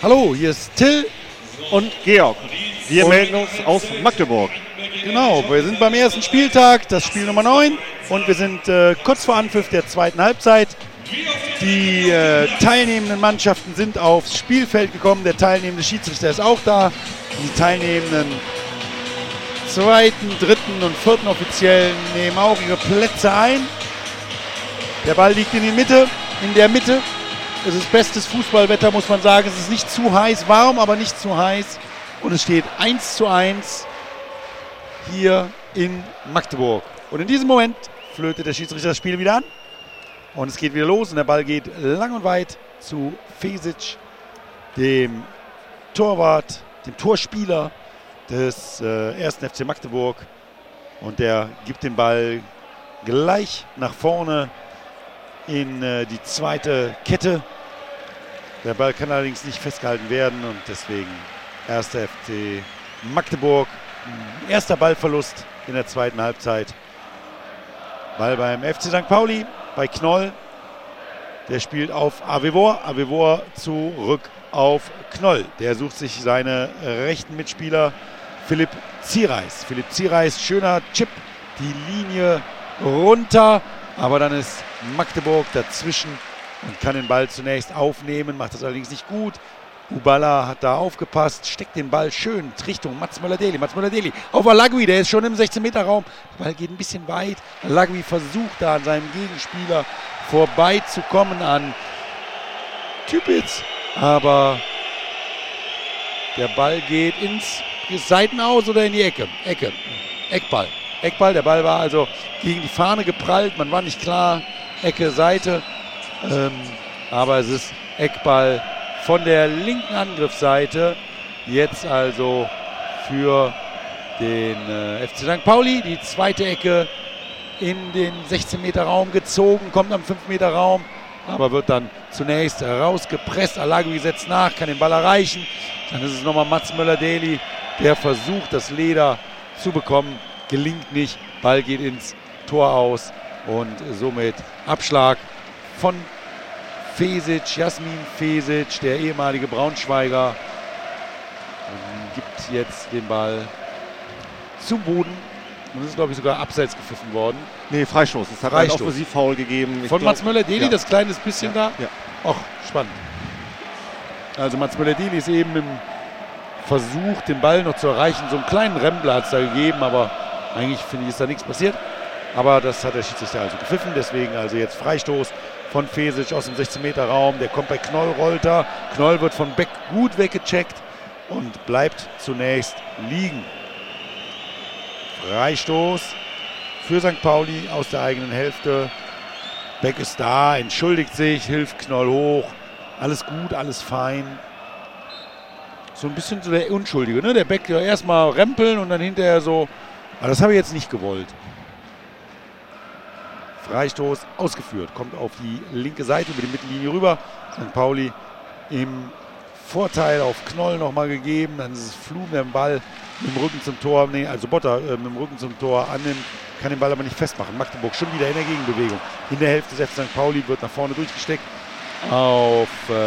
Hallo, hier ist Till und Georg. Wir melden uns aus Magdeburg. Genau, wir sind beim ersten Spieltag, das Spiel Nummer 9. Und wir sind kurz vor Anpfiff der zweiten Halbzeit. Die teilnehmenden Mannschaften sind aufs Spielfeld gekommen. Der teilnehmende Schiedsrichter ist auch da. Die teilnehmenden zweiten, dritten und vierten Offiziellen nehmen auch ihre Plätze ein. Der Ball liegt in der Mitte. Es ist bestes Fußballwetter, muss man sagen. Es ist nicht zu heiß, warm, aber nicht zu heiß. Und es steht 1:1 hier in Magdeburg. Und in diesem Moment flötet der Schiedsrichter das Spiel wieder an. Und es geht wieder los und der Ball geht lang und weit zu Fesic, dem Torwart, dem Torspieler des 1. FC Magdeburg. Und der gibt den Ball gleich nach vorne in die zweite Kette. Der Ball kann allerdings nicht festgehalten werden und deswegen 1. FC Magdeburg. Erster Ballverlust in der zweiten Halbzeit. Ball beim FC St. Pauli, bei Knoll. Der spielt auf Avevor. Avevor zurück auf Knoll. Der sucht sich seine rechten Mitspieler Philipp Ziereis. Philipp Ziereis, schöner Chip, die Linie runter. Aber dann ist Magdeburg dazwischen und kann den Ball zunächst aufnehmen, macht das allerdings nicht gut. Uballa hat da aufgepasst, steckt den Ball schön Richtung Mats Möller-Deli. Mats Möller-Deli auf Alagui, der ist schon im 16-Meter-Raum. Der Ball geht ein bisschen weit. Alagui versucht da an seinem Gegenspieler vorbeizukommen, an Typitz. Aber der Ball geht ins Seitenaus oder in die Ecke. Eckball. Der Ball war also gegen die Fahne geprallt. Man war nicht klar, Ecke, Seite. Aber es ist Eckball von der linken Angriffsseite. Jetzt also für den FC St. Pauli. Die zweite Ecke in den 16-Meter-Raum gezogen, kommt am 5-Meter-Raum, aber wird dann zunächst rausgepresst. Alagui setzt nach, kann den Ball erreichen. Dann ist es nochmal Mats Möller-Deli, der versucht, das Leder zu bekommen. Gelingt nicht, Ball geht ins Tor aus und somit Abschlag von Fesic, Jasmin Fesic, der ehemalige Braunschweiger, gibt jetzt den Ball zu Boden. Und es ist, glaube ich, sogar abseits gepfiffen worden. Nee, Freistoß. Es hat einen Offensivfoul gegeben. Von Mats Möller-Deli, ja. Das kleines bisschen da? Ja. Ach, spannend. Also Mats Möller-Deli ist eben im Versuch, den Ball noch zu erreichen. So einen kleinen Rempler hat es da gegeben, aber eigentlich, finde ich, ist da nichts passiert. Aber das hat der Schiedsrichter also gepfiffen. Deswegen also jetzt Freistoß von Fesic aus dem 16-Meter-Raum. Der kommt bei Knoll, rollt da. Knoll wird von Beck gut weggecheckt und bleibt zunächst liegen. Freistoß für St. Pauli aus der eigenen Hälfte. Beck ist da, entschuldigt sich, hilft Knoll hoch. Alles gut, alles fein. So ein bisschen so der Unschuldige, ne? Der Beck ja erstmal rempeln und dann hinterher so. Aber das habe ich jetzt nicht gewollt. Freistoß ausgeführt, kommt auf die linke Seite über die Mittellinie rüber. St. Pauli im Vorteil auf Knoll nochmal gegeben. Dann ist es Flum, der den Ball mit dem Rücken zum Tor, also Botter mit dem Rücken zum Tor annimmt, kann den Ball aber nicht festmachen. Magdeburg schon wieder in der Gegenbewegung. In der Hälfte des FC St. Pauli wird nach vorne durchgesteckt auf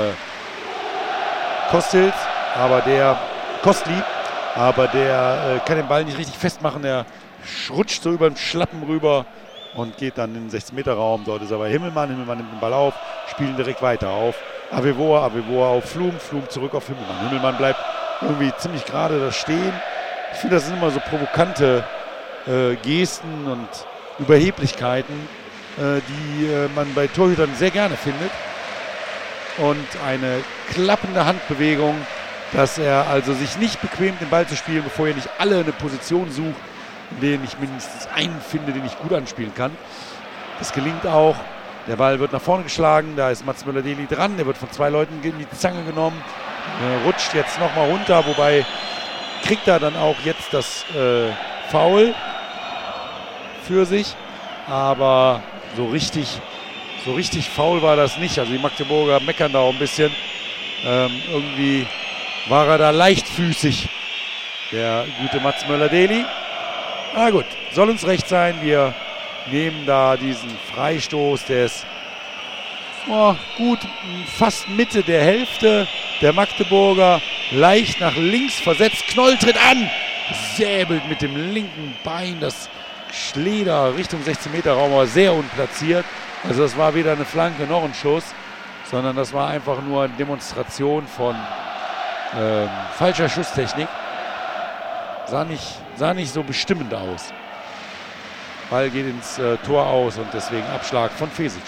Kostli, aber der kann den Ball nicht richtig festmachen. Er rutscht so über den Schlappen rüber und geht dann in den 16-Meter-Raum. Dort ist aber Himmelmann nimmt den Ball auf, spielen direkt weiter auf Avevor auf Flum zurück auf Himmelmann. Himmelmann bleibt irgendwie ziemlich gerade da stehen. Ich finde, das sind immer so provokante Gesten und Überheblichkeiten, die man bei Torhütern sehr gerne findet. Und eine klappende Handbewegung, dass er also sich nicht bequemt, den Ball zu spielen, bevor er nicht alle eine Position sucht, in der ich mindestens einen finde, den ich gut anspielen kann. Das gelingt auch. Der Ball wird nach vorne geschlagen, da ist Mats Möller-Deli dran, der wird von zwei Leuten in die Zange genommen, rutscht jetzt nochmal runter, wobei kriegt er dann auch jetzt das Foul für sich, aber so richtig faul war das nicht. Also die Magdeburger meckern da auch ein bisschen. Irgendwie war er da leichtfüßig, der gute Mats Möller-Deli. Na gut, soll uns recht sein. Wir nehmen da diesen Freistoß des gut fast Mitte der Hälfte. Der Magdeburger leicht nach links versetzt. Knoll tritt an, säbelt mit dem linken Bein das Schleder Richtung 16-Meter-Raum, aber sehr unplatziert. Also das war weder eine Flanke noch ein Schuss, sondern das war einfach nur eine Demonstration von falscher Schusstechnik. Sah nicht so bestimmend aus. Ball geht ins Tor aus und deswegen Abschlag von Fesic.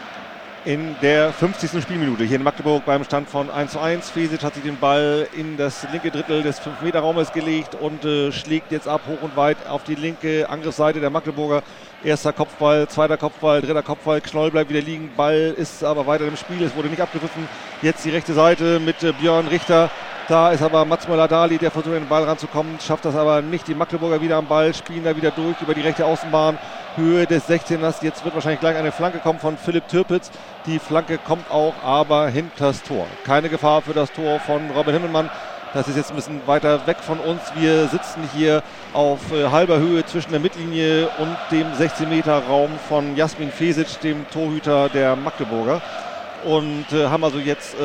In der 50. Spielminute hier in Magdeburg beim Stand von 1:1. Fesic hat sich den Ball in das linke Drittel des 5-Meter-Raumes gelegt und schlägt jetzt ab hoch und weit auf die linke Angriffsseite der Magdeburger. Erster Kopfball, zweiter Kopfball, dritter Kopfball. Knoll bleibt wieder liegen. Ball ist aber weiter im Spiel. Es wurde nicht abgepfiffen. Jetzt die rechte Seite mit Björn Richter. Da ist aber Mats Möller-Dali, der versucht, an den Ball ranzukommen, schafft das aber nicht. Die Magdeburger wieder am Ball, spielen da wieder durch über die rechte Außenbahn, Höhe des 16ers. Jetzt wird wahrscheinlich gleich eine Flanke kommen von Philipp Türpitz. Die Flanke kommt auch, aber hinters Tor. Keine Gefahr für das Tor von Robin Himmelmann. Das ist jetzt ein bisschen weiter weg von uns. Wir sitzen hier auf halber Höhe zwischen der Mittellinie und dem 16-Meter-Raum von Jasmin Fesic, dem Torhüter der Magdeburger. Und haben also jetzt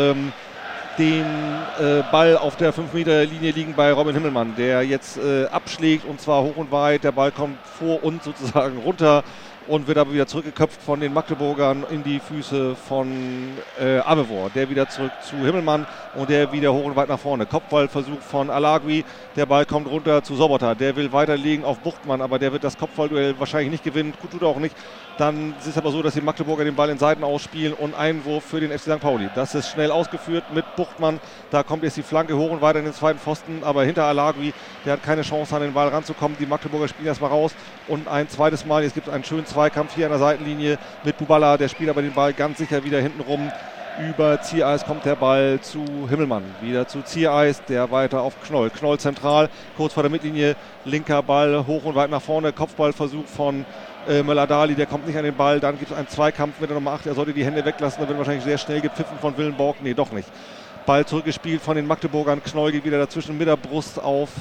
den Ball auf der 5-Meter-Linie liegen bei Robin Himmelmann, der jetzt abschlägt und zwar hoch und weit. Der Ball kommt vor uns sozusagen runter und wird aber wieder zurückgeköpft von den Magdeburgern in die Füße von Avevor. Der wieder zurück zu Himmelmann und der wieder hoch und weit nach vorne. Kopfballversuch von Alagui. Der Ball kommt runter zu Sobota. Der will weiterlegen auf Buchtmann, aber der wird das Kopfballduell wahrscheinlich nicht gewinnen. Gut, tut er auch nicht. Dann ist es aber so, dass die Magdeburger den Ball in Seiten ausspielen und Einwurf für den FC St. Pauli. Das ist schnell ausgeführt mit Buchtmann. Da kommt jetzt die Flanke hoch und weiter in den zweiten Pfosten, aber hinter Alagui, der hat keine Chance, an den Ball ranzukommen. Die Magdeburger spielen erstmal raus und ein zweites Mal, jetzt gibt es einen schönen Zweikampf hier an der Seitenlinie mit Buballa. Der spielt aber den Ball ganz sicher wieder hinten rum. Über Ziereis kommt der Ball zu Himmelmann. Wieder zu Ziereis, der weiter auf Knoll. Knoll zentral, kurz vor der Mittellinie. Linker Ball hoch und weit nach vorne. Kopfballversuch von Möller-Dali, der kommt nicht an den Ball. Dann gibt es einen Zweikampf mit der Nummer 8. Er sollte die Hände weglassen. Da wird wahrscheinlich sehr schnell gepfiffen von Willenborg. Nee, doch nicht. Ball zurückgespielt von den Magdeburgern. Knoll geht wieder dazwischen mit der Brust auf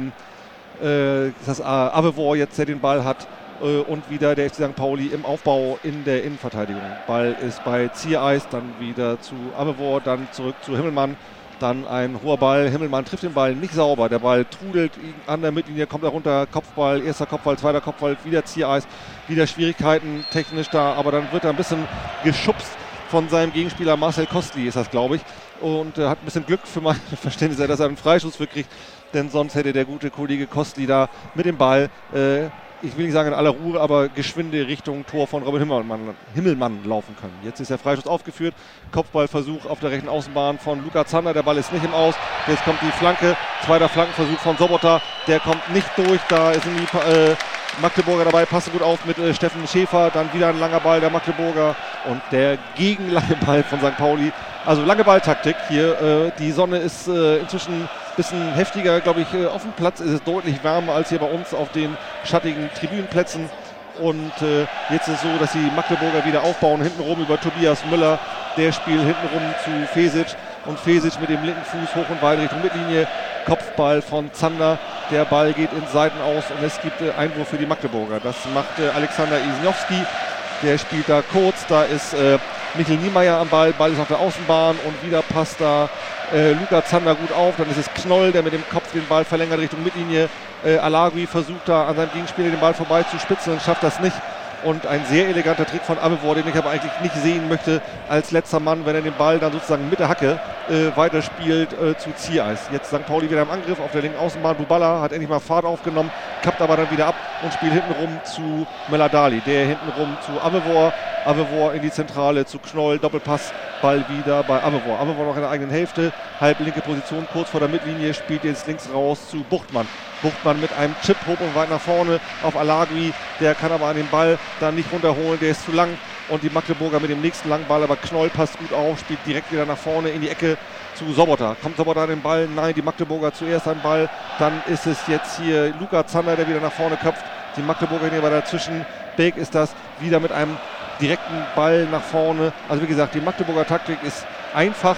das Avevor jetzt, der den Ball hat. Und wieder der FC St. Pauli im Aufbau in der Innenverteidigung. Ball ist bei Ziereis, dann wieder zu Avevor, dann zurück zu Himmelmann. Dann ein hoher Ball. Himmelmann trifft den Ball nicht sauber. Der Ball trudelt an der Mittellinie, kommt da runter. Kopfball, erster Kopfball, zweiter Kopfball, wieder Ziereis. Wieder Schwierigkeiten technisch da, aber dann wird er ein bisschen geschubst von seinem Gegenspieler Marcel Kostli, ist das, glaube ich. Und hat ein bisschen Glück für mein Verständnis, dass er einen Freischuss für kriegt. Denn sonst hätte der gute Kollege Kostli da mit dem Ball ich will nicht sagen in aller Ruhe, aber geschwinde Richtung Tor von Robin Himmelmann laufen können. Jetzt ist der Freischuss aufgeführt. Kopfballversuch auf der rechten Außenbahn von Luca Zander. Der Ball ist nicht im Aus. Jetzt kommt die Flanke. Zweiter Flankenversuch von Sobota. Der kommt nicht durch. Da sind die Magdeburger dabei. Passen gut auf mit Steffen Schäfer. Dann wieder ein langer Ball der Magdeburger. Und der gegenlange Ball von St. Pauli. Also lange Balltaktik hier. Die Sonne ist inzwischen ein bisschen heftiger, glaube ich. Auf dem Platz ist es deutlich wärmer als hier bei uns auf den schattigen Tribünenplätzen. Und jetzt ist es so, dass die Magdeburger wieder aufbauen. Hintenrum über Tobias Müller. Der spielt hintenrum zu Fesic. Und Fesic mit dem linken Fuß hoch und weit Richtung Mittellinie. Kopfball von Zander. Der Ball geht in Seiten aus und es gibt Einwurf für die Magdeburger. Das macht Alexander Isniowski. Der spielt da kurz. Da ist Michael Niemeyer am Ball. Ball ist auf der Außenbahn und wieder passt da Luca Zander gut auf. Dann ist es Knoll, der mit dem Kopf den Ball verlängert Richtung Mittellinie. Alagui versucht da an seinem Gegenspieler den Ball vorbei zu spitzeln, schafft das nicht. Und ein sehr eleganter Trick von Avevor, den ich aber eigentlich nicht sehen möchte als letzter Mann, wenn er den Ball dann sozusagen mit der Hacke weiterspielt zu Ziereis. Jetzt St. Pauli wieder im Angriff auf der linken Außenbahn. Buballa hat endlich mal Fahrt aufgenommen, kappt aber dann wieder ab und spielt hintenrum zu Möller-Dali. Der hintenrum zu Avevor. Avevor in die Zentrale zu Knoll. Doppelpass, Ball wieder bei Avevor. Avevor noch in der eigenen Hälfte. Halb linke Position, kurz vor der Mittellinie, spielt jetzt links raus zu Buchtmann. Buchtmann mit einem Chip hoch und weit nach vorne auf Alagui. Der kann aber an den Ball dann nicht runterholen, der ist zu lang. Und die Magdeburger mit dem nächsten langen Ball, aber Knoll passt gut auf, spielt direkt wieder nach vorne in die Ecke zu Sobota. Kommt Sobota an den Ball? Nein, die Magdeburger zuerst an den Ball. Dann ist es jetzt hier Luca Zander, der wieder nach vorne köpft. Die Magdeburger hier aber dazwischen. Beck ist das wieder mit einem direkten Ball nach vorne. Also wie gesagt, die Magdeburger Taktik ist einfach.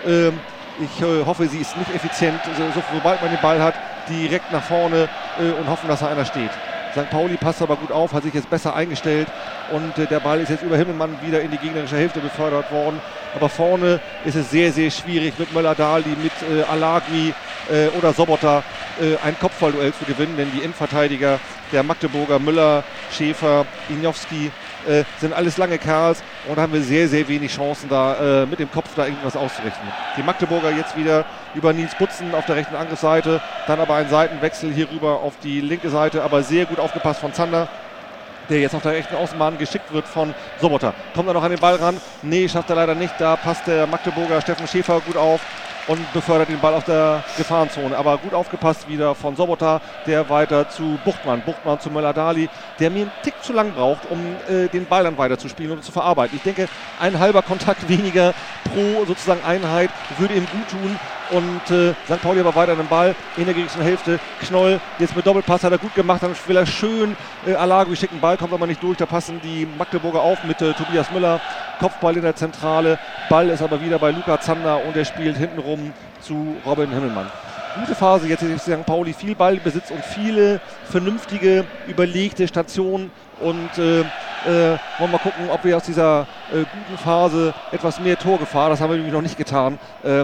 Ich hoffe, sie ist nicht effizient. Sobald man den Ball hat, direkt nach vorne und hoffen, dass da einer steht. St. Pauli passt aber gut auf, hat sich jetzt besser eingestellt und der Ball ist jetzt über Himmelmann wieder in die gegnerische Hälfte befördert worden. Aber vorne ist es sehr, sehr schwierig mit Möller-Dali, mit Alagui oder Sobota ein Kopfballduell zu gewinnen, denn die Innenverteidiger der Magdeburger, Müller, Schäfer, Injowski, sind alles lange Kerls und da haben wir sehr, sehr wenig Chancen, da mit dem Kopf da irgendwas auszurichten. Die Magdeburger jetzt wieder über Nils Butzen auf der rechten Angriffsseite, dann aber ein Seitenwechsel hier rüber auf die linke Seite, aber sehr gut aufgepasst von Zander, der jetzt auf der rechten Außenbahn geschickt wird von Sobota. Kommt er noch an den Ball ran? Nee, schafft er leider nicht. Da passt der Magdeburger Steffen Schäfer gut auf und befördert den Ball auf der Gefahrenzone. Aber gut aufgepasst wieder von Sobota, der weiter zu Buchtmann. Buchtmann zu Möller-Dali, der mir einen Tick zu lang braucht, um den Ball dann weiter zu spielen und zu verarbeiten. Ich denke, ein halber Kontakt weniger pro sozusagen Einheit würde ihm gut tun. Und St. Pauli aber weiter an den Ball in der gegnerischen Hälfte. Knoll jetzt mit Doppelpass hat er gut gemacht, dann will er schön Alagui schicken Ball, kommt aber nicht durch, da passen die Magdeburger auf mit Tobias Müller, Kopfball in der Zentrale, Ball ist aber wieder bei Luca Zander und er spielt hintenrum zu Robin Himmelmann. Gute Phase jetzt ist St. Pauli, viel Ballbesitz und viele vernünftige, überlegte Stationen und wollen wir mal gucken, ob wir aus dieser guten Phase etwas mehr Torgefahr, das haben wir nämlich noch nicht getan,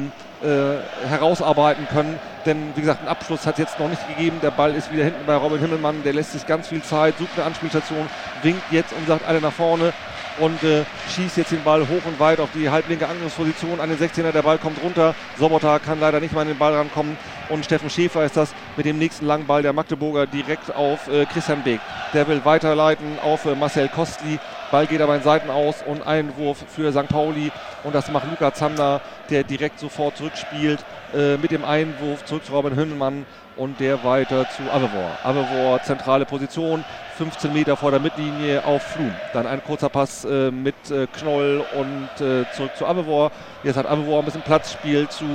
herausarbeiten können, denn wie gesagt, einen Abschluss hat es jetzt noch nicht gegeben, der Ball ist wieder hinten bei Robin Himmelmann, der lässt sich ganz viel Zeit, sucht eine Anspielstation, winkt jetzt und sagt alle nach vorne und schießt jetzt den Ball hoch und weit auf die halblinke Angriffsposition an den 16er, der Ball kommt runter, Sobota kann leider nicht mal an den Ball rankommen und Steffen Schäfer ist das mit dem nächsten langen Ball der Magdeburger direkt auf Christian Beek, der will weiterleiten auf Marcel Kostli, Ball geht aber in Seiten aus und Einwurf für St. Pauli und das macht Luca Zander, der direkt sofort zurückspielt mit dem Einwurf zurück zu Robin Himmelmann und der weiter zu Avevor. Avevor, zentrale Position, 15 Meter vor der Mittellinie auf Flum. Dann ein kurzer Pass mit Knoll und zurück zu Avevor. Jetzt hat Avevor ein bisschen Platz, spielt zu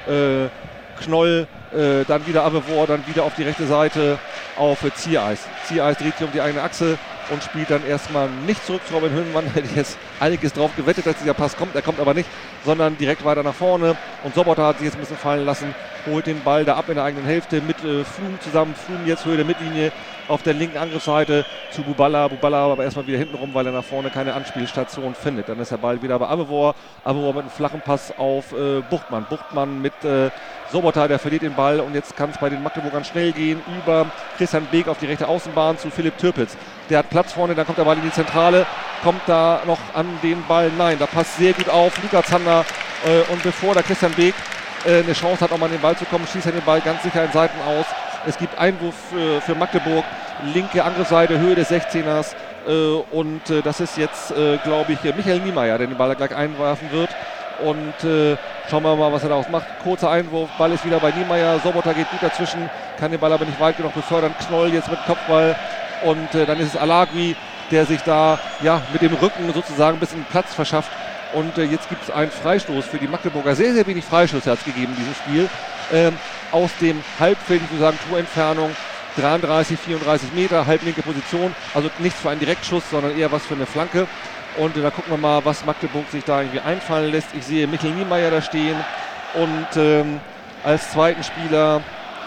Knoll, dann wieder Avevor, dann wieder auf die rechte Seite auf Ziereis. Ziereis dreht sich um die eigene Achse und spielt dann erstmal nicht zurück zu Robin Himmelmann. Hätte ich jetzt einiges drauf gewettet, dass dieser Pass kommt. Er kommt aber nicht, sondern direkt weiter nach vorne. Und Sobota hat sich jetzt ein bisschen fallen lassen, holt den Ball da ab in der eigenen Hälfte mit Flum zusammen. Flum jetzt Höhe der Mittellinie auf der linken Angriffsseite zu Buballa. Buballa aber erstmal wieder hinten rum, weil er nach vorne keine Anspielstation findet. Dann ist der Ball wieder bei Avevor. Avevor mit einem flachen Pass auf Buchtmann. Buchtmann mit Sobota, der verliert den Ball und jetzt kann es bei den Magdeburgern schnell gehen über Christian Beek auf die rechte Außenbahn zu Philipp Türpitz. Der hat Platz vorne, dann kommt der Ball in die Zentrale, kommt da noch an den Ball. Nein, da passt sehr gut auf Luca Zander und bevor der Christian Beek eine Chance hat, auch mal an den Ball zu kommen, schießt er den Ball ganz sicher in Seiten aus. Es gibt Einwurf für Magdeburg, linke Angriffsseite, Höhe des 16ers und das ist jetzt, glaube ich, Michael Niemeyer, der den Ball gleich einwerfen wird. Und schauen wir mal, was er daraus macht. Kurzer Einwurf, Ball ist wieder bei Niemeyer, Sobota geht gut dazwischen, kann den Ball aber nicht weit genug befördern. Knoll jetzt mit Kopfball und dann ist es Alagui, der sich da ja mit dem Rücken sozusagen ein bisschen Platz verschafft. Und jetzt gibt es einen Freistoß für die Magdeburger. Sehr, sehr wenig Freischüsse hat es gegeben in diesem Spiel. Aus dem Halbfeld, sozusagen Torentfernung, 33, 34 Meter, halblinke Position. Also nichts für einen Direktschuss, sondern eher was für eine Flanke. Und da gucken wir mal, was Magdeburg sich da irgendwie einfallen lässt. Ich sehe Michael Niemeyer da stehen und als zweiten Spieler,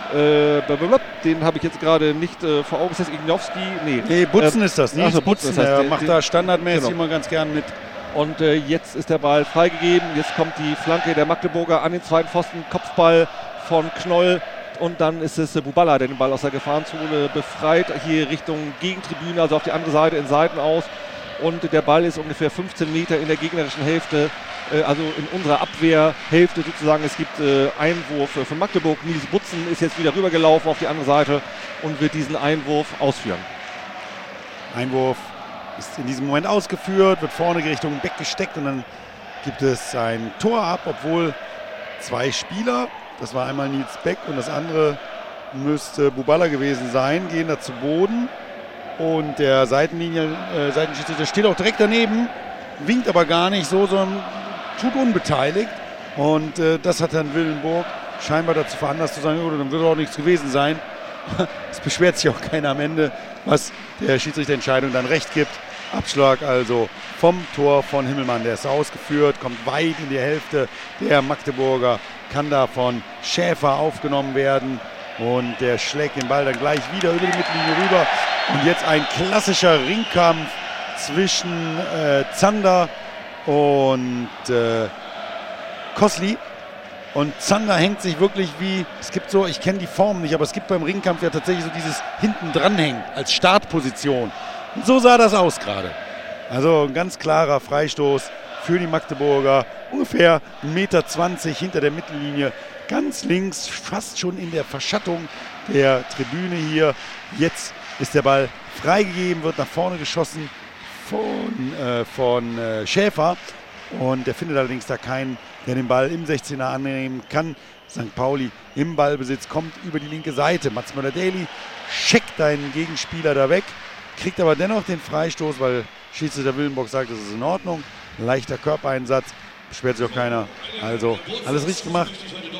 den habe ich jetzt gerade nicht vor Augen. Ist das Ignowski? Nee, Butzen ist das. Nils Butzen, der macht da standardmäßig genau. immer ganz gern mit. Und jetzt ist der Ball freigegeben. Jetzt kommt die Flanke der Magdeburger an den zweiten Pfosten. Kopfball von Knoll. Und dann ist es Buballa, der den Ball aus der Gefahrenzone befreit. Hier Richtung Gegentribüne, also auf die andere Seite in Seiten aus. Und der Ball ist ungefähr 15 Meter in der gegnerischen Hälfte, also in unserer Abwehrhälfte sozusagen. Es gibt Einwurf für Magdeburg. Nils Butzen ist jetzt wieder rübergelaufen auf die andere Seite und wird diesen Einwurf ausführen. Einwurf ist in diesem Moment ausgeführt, wird vorne Richtung Beck gesteckt und dann gibt es ein Tor ab, obwohl zwei Spieler, das war einmal Nils Beck und das andere müsste Buballa gewesen sein, gehen da zu Boden. Und der Seitenschiedsrichter steht auch direkt daneben, winkt aber gar nicht so, sondern tut unbeteiligt. Und das hat Herrn Willenburg scheinbar dazu veranlasst zu sagen, oh, dann wird auch nichts gewesen sein. Es beschwert sich auch keiner am Ende, was der Schiedsrichterentscheidung dann recht gibt. Abschlag also vom Tor von Himmelmann, der ist ausgeführt, kommt weit in die Hälfte der Magdeburger, kann da von Schäfer aufgenommen werden. Und der schlägt den Ball dann gleich wieder über die Mittellinie rüber Und jetzt ein klassischer Ringkampf zwischen Zander und Kosli. Und Zander hängt sich wirklich es gibt so, ich kenne die Form nicht, aber es gibt beim Ringkampf ja tatsächlich so dieses hinten dranhängen als Startposition. Und so sah das aus gerade. Also ein ganz klarer Freistoß für die Magdeburger. Ungefähr 1,20 Meter hinter der Mittellinie. Ganz links, fast schon in der Verschattung der Tribüne hier. Jetzt ist der Ball freigegeben, wird nach vorne geschossen von Schäfer. Und der findet allerdings da keinen, der den Ball im 16er annehmen kann. St. Pauli im Ballbesitz, kommt über die linke Seite. Mats Möller-Daly schickt einen Gegenspieler da weg, kriegt aber dennoch den Freistoß, weil Schiedsrichter Willenborg sagt, das ist in Ordnung. Leichter Körpereinsatz, beschwert sich auch keiner. Also alles richtig gemacht.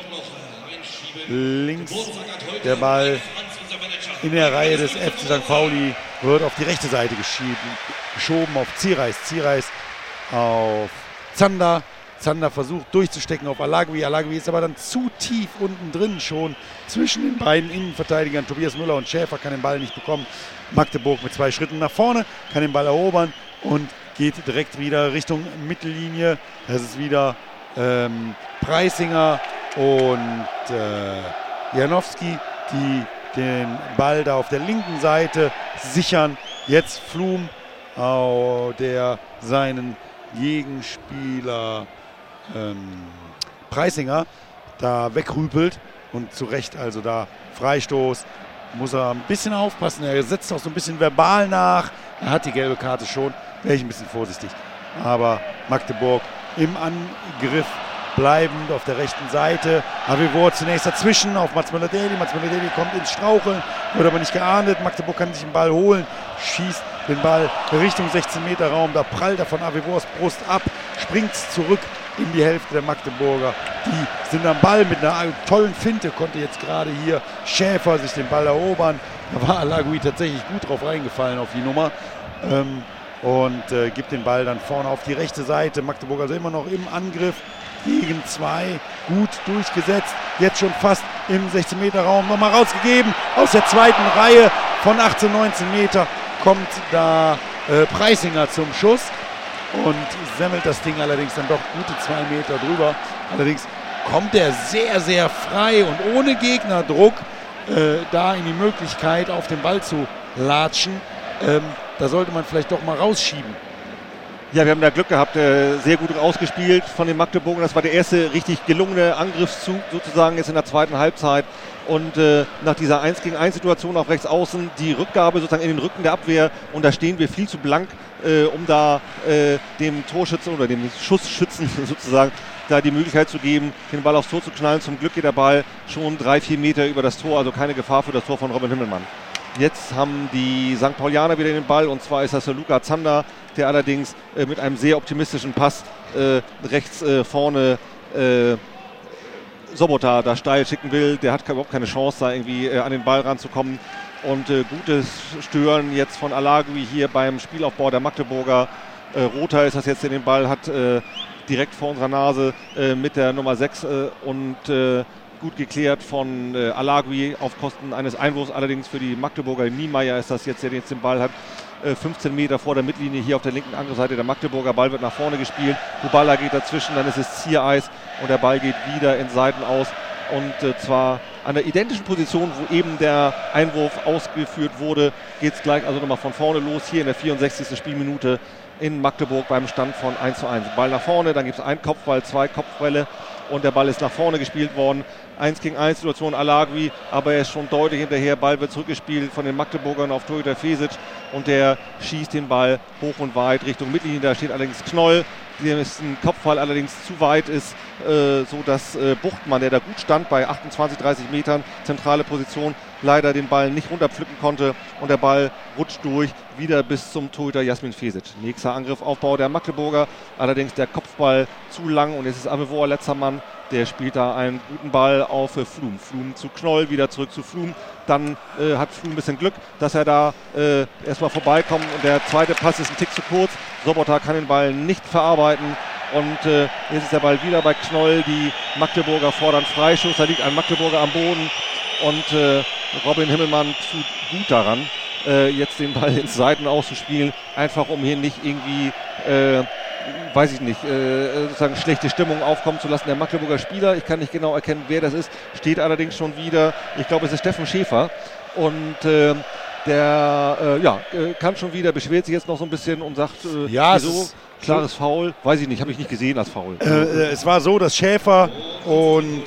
Links der Ball in der Reihe des FC St. Pauli wird auf die rechte Seite geschoben auf Ziereis. Ziereis auf Zander. Zander versucht durchzustecken auf Alagui. Alagui ist aber dann zu tief unten drin schon zwischen den beiden Innenverteidigern. Tobias Müller und Schäfer kann den Ball nicht bekommen. Magdeburg mit 2 Schritten nach vorne, kann den Ball erobern und geht direkt wieder Richtung Mittellinie. Das ist wieder Preisinger und Janowski, die den Ball da auf der linken Seite sichern. Jetzt Flum, der seinen Gegenspieler Preisinger da wegrüpelt und zu Recht also da Freistoß. Muss er ein bisschen aufpassen, er setzt auch so ein bisschen verbal nach. Er hat die gelbe Karte schon, wäre ich ein bisschen vorsichtig. Aber Magdeburg im Angriff bleibend auf der rechten Seite. Avivor zunächst dazwischen auf Mats Möller-Daly. Mats Möller-Daly kommt ins Straucheln, wird aber nicht geahndet. Magdeburg kann sich den Ball holen, schießt den Ball Richtung 16-Meter-Raum. Da prallt er von Avivors Brust ab, springt zurück in die Hälfte der Magdeburger. Die sind am Ball mit einer tollen Finte, konnte jetzt gerade hier Schäfer sich den Ball erobern. Da war Alagui tatsächlich gut drauf reingefallen auf die Nummer. Und gibt den Ball dann vorne auf die rechte Seite. Magdeburg also immer noch im Angriff gegen 2, gut durchgesetzt. Jetzt schon fast im 16-Meter-Raum nochmal rausgegeben. Aus der zweiten Reihe von 18, 19 Meter kommt da Preisinger zum Schuss und semmelt das Ding allerdings dann doch gute 2 Meter drüber. Allerdings kommt er sehr, sehr frei und ohne Gegnerdruck da in die Möglichkeit, auf den Ball zu latschen. Da sollte man vielleicht doch mal rausschieben. Ja, wir haben da Glück gehabt, sehr gut rausgespielt von den Magdeburgern. Das war der erste richtig gelungene Angriffszug sozusagen jetzt in der zweiten Halbzeit. Und nach dieser 1-gegen-1-Situation auf rechts außen die Rückgabe sozusagen in den Rücken der Abwehr. Und da stehen wir viel zu blank, um da dem Torschützen oder dem Schussschützen sozusagen da die Möglichkeit zu geben, den Ball aufs Tor zu knallen. Zum Glück geht der Ball schon 3-4 Meter über das Tor, also keine Gefahr für das Tor von Robin Himmelmann. Jetzt haben die St. Paulianer wieder den Ball und zwar ist das der Luca Zander, der allerdings mit einem sehr optimistischen Pass rechts vorne Sobota da steil schicken will. Der hat überhaupt keine Chance, da irgendwie an den Ball ranzukommen. Und gutes Stören jetzt von Alagui hier beim Spielaufbau der Magdeburger. Rother ist das jetzt, der den Ball hat, direkt vor unserer Nase mit der Nummer 6 und gut geklärt von Alagui auf Kosten eines Einwurfs. Allerdings für die Magdeburger Niemeyer ist das jetzt, der jetzt den Ball hat, 15 Meter vor der Mittellinie hier auf der linken Angriffsseite der Magdeburger. Ball wird nach vorne gespielt. Kubala geht dazwischen, dann ist es Ziereis und der Ball geht wieder in Seiten aus. Und zwar an der identischen Position, wo eben der Einwurf ausgeführt wurde, geht es gleich also nochmal von vorne los. Hier in der 64. Spielminute in Magdeburg beim Stand von 1:1. Ball nach vorne, dann gibt es einen Kopfball, 2 Kopfbälle und der Ball ist nach vorne gespielt worden. 1-gegen-1 Situation Alagui, aber er ist schon deutlich hinterher. Ball wird zurückgespielt von den Magdeburgern auf Torhüter Fesic und der schießt den Ball hoch und weit Richtung Mittellinie. Da steht allerdings Knoll, dessen Kopfball allerdings zu weit ist, so dass Buchtmann, der da gut stand bei 28, 30 Metern, zentrale Position, leider den Ball nicht runterpflücken konnte und der Ball rutscht durch, wieder bis zum Torhüter Jasmin Fesic. Nächster Angriffaufbau der Magdeburger, allerdings der Kopfball zu lang und jetzt ist Avivor letzter Mann. Der spielt da einen guten Ball auf Flum. Flum zu Knoll, wieder zurück zu Flum. Dann hat Flum ein bisschen Glück, dass er da erstmal vorbeikommt. Und der zweite Pass ist ein Tick zu kurz. Sobota kann den Ball nicht verarbeiten. Und jetzt ist der Ball wieder bei Knoll. Die Magdeburger fordern Freischuss. Da liegt ein Magdeburger am Boden. Und Robin Himmelmann tut gut daran, jetzt den Ball ins Seiten auszuspielen, einfach um hier nicht irgendwie, sozusagen schlechte Stimmung aufkommen zu lassen. Der Magdeburger Spieler, ich kann nicht genau erkennen, wer das ist, steht allerdings schon wieder, ich glaube, es ist Steffen Schäfer. Und kann schon wieder, beschwert sich jetzt noch so ein bisschen und sagt, wieso? Klares Foul, weiß ich nicht, habe ich nicht gesehen als Foul. Es war so, dass Schäfer und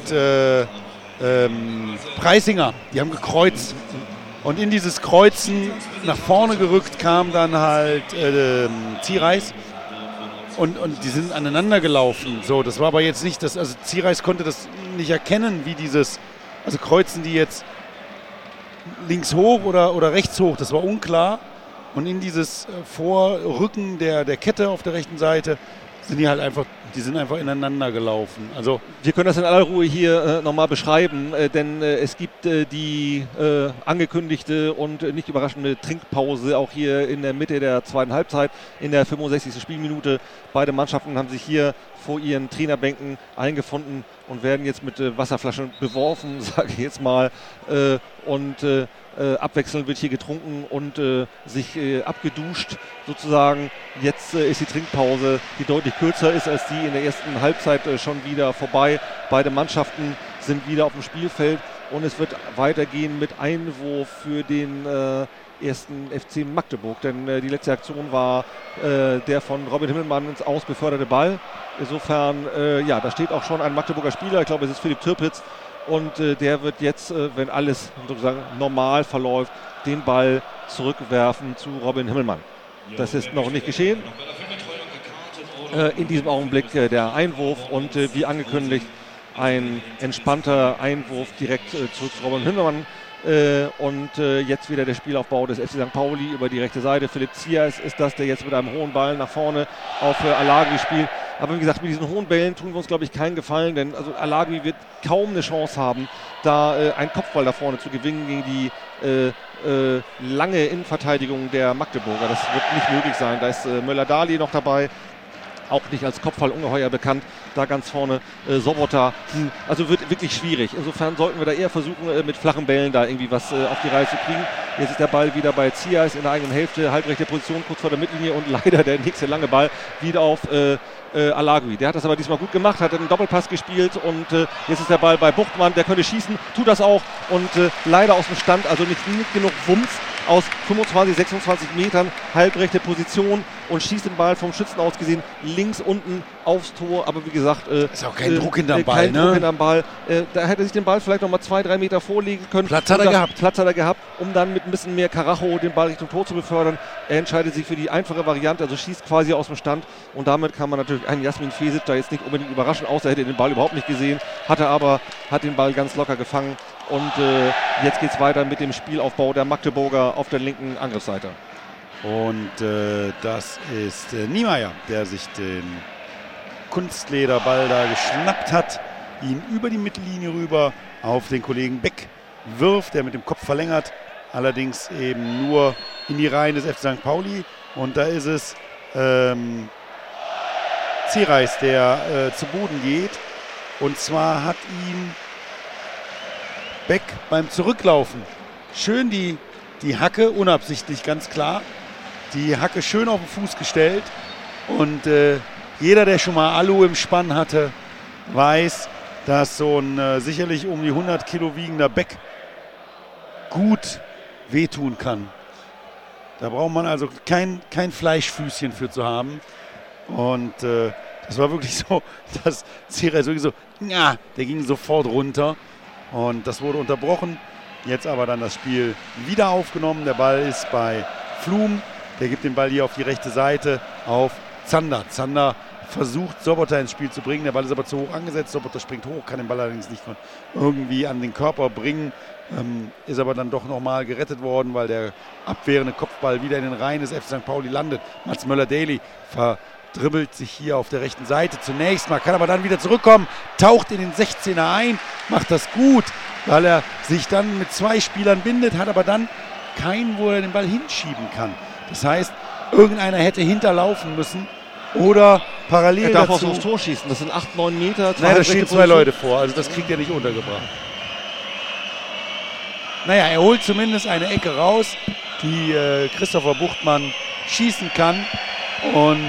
Preisinger, die haben gekreuzt. Und in dieses Kreuzen nach vorne gerückt kam dann halt Ziereis. Und die sind aneinander gelaufen. So, das war aber jetzt nicht, also Ziereis konnte das nicht erkennen, wie also kreuzen die jetzt links hoch oder rechts hoch, das war unklar. Und in dieses Vorrücken der Kette auf der rechten Seite sind die sind einfach ineinander gelaufen. Also wir können das in aller Ruhe hier nochmal beschreiben, denn es gibt die angekündigte und nicht überraschende Trinkpause auch hier in der Mitte der zweiten Halbzeit, in der 65. Spielminute. Beide Mannschaften haben sich hier vor ihren Trainerbänken eingefunden und werden jetzt mit Wasserflaschen beworfen, sage ich jetzt mal, abwechselnd wird hier getrunken und sich abgeduscht sozusagen. Jetzt ist die Trinkpause, die deutlich kürzer ist als die in der ersten Halbzeit, schon wieder vorbei. Beide Mannschaften sind wieder auf dem Spielfeld und es wird weitergehen mit Einwurf für den ersten FC Magdeburg, denn die letzte Aktion war der von Robin Himmelmann ins Aus beförderte Ball. Insofern, da steht auch schon ein Magdeburger Spieler, ich glaube es ist Philipp Türpitz, und der wird jetzt, wenn alles sozusagen normal verläuft, den Ball zurückwerfen zu Robin Himmelmann. Das ist noch nicht geschehen. In diesem Augenblick der Einwurf und wie angekündigt ein entspannter Einwurf direkt zurück zu Robin Himmelmann. Jetzt wieder der Spielaufbau des FC St. Pauli über die rechte Seite. Philipp Ziereis ist das, der jetzt mit einem hohen Ball nach vorne auf Alagui spielt. Aber wie gesagt, mit diesen hohen Bällen tun wir uns, glaube ich, keinen Gefallen, denn also Alagui wird kaum eine Chance haben, da einen Kopfball da vorne zu gewinnen gegen die lange Innenverteidigung der Magdeburger. Das wird nicht möglich sein. Da ist Möller-Dali noch dabei. Auch nicht als Kopfballungeheuer bekannt, da ganz vorne Sobotta. Also wird wirklich schwierig. Insofern sollten wir da eher versuchen, mit flachen Bällen da irgendwie was auf die Reihe zu kriegen. Jetzt ist der Ball wieder bei Ziereis in der eigenen Hälfte, halbrechte Position, kurz vor der Mittellinie und leider der nächste lange Ball wieder auf Alagui. Der hat das aber diesmal gut gemacht, hat einen Doppelpass gespielt und jetzt ist der Ball bei Buchtmann, der könnte schießen, tut das auch und leider aus dem Stand, also nicht genug Wumms aus 25, 26 Metern, halbrechte Position und schießt den Ball vom Schützen aus gesehen links unten aufs Tor, aber wie gesagt, ist auch kein Druck hinterm Ball, Druck hinterm Ball. Da hätte sich den Ball vielleicht noch mal 2-3 Meter vorlegen können. Platz hat er gehabt, um dann mit ein bisschen mehr Karacho den Ball Richtung Tor zu befördern. Er entscheidet sich für die einfache Variante, also schießt quasi aus dem Stand und damit kann man natürlich einen Jasmin Fesic da jetzt nicht unbedingt überraschen, außer er hätte den Ball überhaupt nicht gesehen, hat den Ball ganz locker gefangen und jetzt geht es weiter mit dem Spielaufbau der Magdeburger auf der linken Angriffsseite. Und das ist Niemeyer, der sich den Kunstlederball da geschnappt hat, ihn über die Mittellinie rüber auf den Kollegen Beck wirft, der mit dem Kopf verlängert, allerdings eben nur in die Reihen des FC St. Pauli. Und da ist es Ziereis, der zu Boden geht. Und zwar hat ihn Beck beim Zurücklaufen schön die Hacke, unabsichtlich ganz klar, die Hacke schön auf den Fuß gestellt. Und jeder, der schon mal Alu im Spann hatte, weiß, dass so ein sicherlich um die 100 Kilo wiegender Beck gut wehtun kann. Da braucht man also kein Fleischfüßchen für zu haben. Und das war wirklich so, dass Ziereis wirklich so, ja, der ging sofort runter. Und das wurde unterbrochen. Jetzt aber dann das Spiel wieder aufgenommen. Der Ball ist bei Flum. Der gibt den Ball hier auf die rechte Seite auf Zander. Zander versucht, Sobotta ins Spiel zu bringen. Der Ball ist aber zu hoch angesetzt. Sobotta springt hoch, kann den Ball allerdings nicht irgendwie an den Körper bringen. Ist aber dann doch nochmal gerettet worden, weil der abwehrende Kopfball wieder in den Reihen des FC St. Pauli landet. Mats Möller-Daly verdribbelt sich hier auf der rechten Seite zunächst mal, kann aber dann wieder zurückkommen, taucht in den 16er ein, macht das gut, weil er sich dann mit zwei Spielern bindet, hat aber dann keinen, wo er den Ball hinschieben kann. Das heißt, irgendeiner hätte hinterlaufen müssen oder parallel dazu. Er darf dazu aufs Tor schießen, das sind 8-9 Meter. Nein, da stehen zwei Leute vor, also das kriegt er nicht untergebracht. Naja, er holt zumindest eine Ecke raus die Christopher Buchtmann schießen kann. Und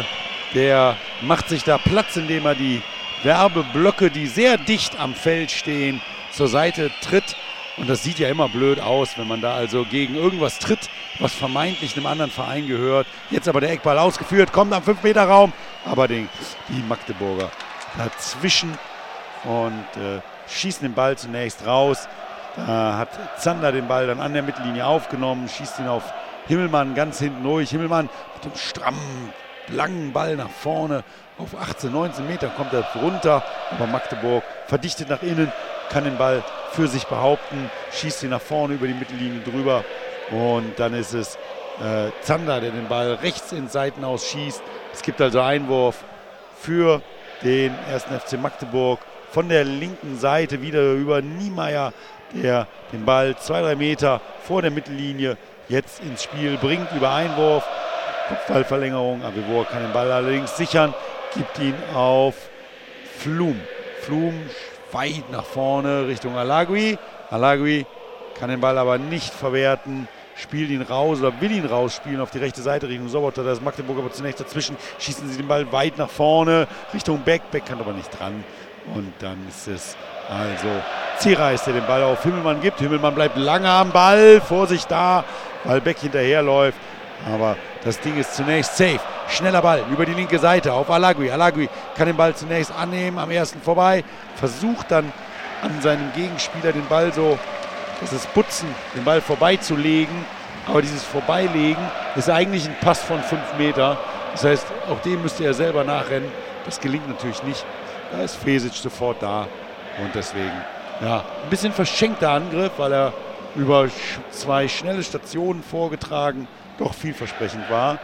der macht sich da Platz, indem er die Werbeblöcke, die sehr dicht am Feld stehen, zur Seite tritt. Und das sieht ja immer blöd aus, wenn man da also gegen irgendwas tritt, was vermeintlich einem anderen Verein gehört. Jetzt aber der Eckball ausgeführt, kommt am 5-Meter-Raum, aber die Magdeburger dazwischen und schießen den Ball zunächst raus. Da hat Zander den Ball dann an der Mittellinie aufgenommen, schießt ihn auf Himmelmann ganz hinten durch. Himmelmann mit dem strammen, langen Ball nach vorne. Auf 18, 19 Meter kommt er runter, aber Magdeburg verdichtet nach innen, kann den Ball für sich behaupten, schießt ihn nach vorne über die Mittellinie drüber und dann ist es Zander, der den Ball rechts ins Seitenaus schießt. Es gibt also Einwurf für den 1. FC Magdeburg von der linken Seite wieder über Niemeyer, der den Ball 2-3 Meter vor der Mittellinie jetzt ins Spiel bringt über Einwurf. Kopfballverlängerung, Avivor kann den Ball allerdings sichern, gibt ihn auf Flum. Flum weit nach vorne Richtung Alagui. Alagui kann den Ball aber nicht verwerten, spielt ihn raus oder will ihn rausspielen auf die rechte Seite Richtung Sobotta. Da ist Magdeburg aber zunächst dazwischen, schießen sie den Ball weit nach vorne Richtung Beck. Beck kann aber nicht dran. Und dann ist es also Ziereis, der den Ball auf Himmelmann gibt. Himmelmann bleibt lange am Ball, Vorsicht da, weil Beck hinterherläuft. Aber das Ding ist zunächst safe. Schneller Ball über die linke Seite auf Alagui. Alagui kann den Ball zunächst annehmen, am ersten vorbei. Versucht dann an seinem Gegenspieler den Ball so, das ist Putzen, den Ball vorbeizulegen. Aber dieses Vorbeilegen ist eigentlich ein Pass von 5 Meter. Das heißt, auch dem müsste er selber nachrennen. Das gelingt natürlich nicht. Da ist Fesic sofort da. Und deswegen, ja, ein bisschen verschenkter Angriff, weil er über 2 schnelle Stationen vorgetragen doch vielversprechend war.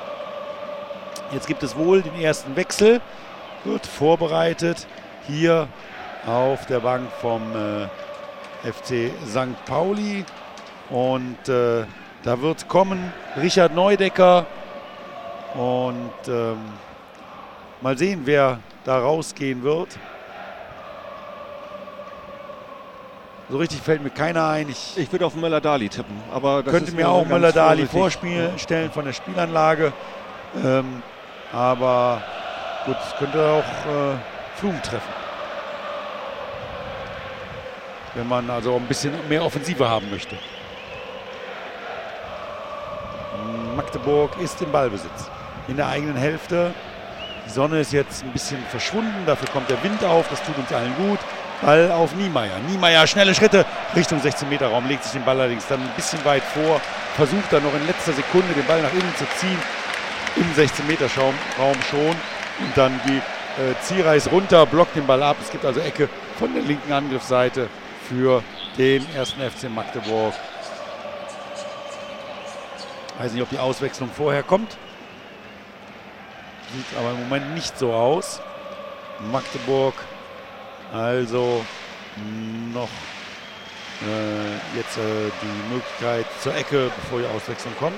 Jetzt gibt es wohl den ersten Wechsel, wird vorbereitet hier auf der Bank vom FC St. Pauli und da wird kommen Richard Neudecker und mal sehen, wer da rausgehen wird. So richtig fällt mir keiner ein. Ich würde auf Möller-Dali tippen. Aber das könnte mir auch Möller-Dali vorstellen von der Spielanlage. Aber gut, könnte auch Flum treffen. Wenn man also ein bisschen mehr Offensive haben möchte. Magdeburg ist im Ballbesitz. In der eigenen Hälfte. Die Sonne ist jetzt ein bisschen verschwunden. Dafür kommt der Wind auf. Das tut uns allen gut. Ball auf Niemeyer. Niemeyer, schnelle Schritte Richtung 16-Meter-Raum, legt sich den Ball allerdings dann ein bisschen weit vor, versucht dann noch in letzter Sekunde den Ball nach innen zu ziehen, im 16-Meter-Raum schon. Und dann geht Ziereis runter, blockt den Ball ab. Es gibt also Ecke von der linken Angriffsseite für den 1. FC Magdeburg. Weiß nicht, ob die Auswechslung vorher kommt. Sieht aber im Moment nicht so aus. Magdeburg also noch jetzt die Möglichkeit zur Ecke, bevor die Auswechslung kommt.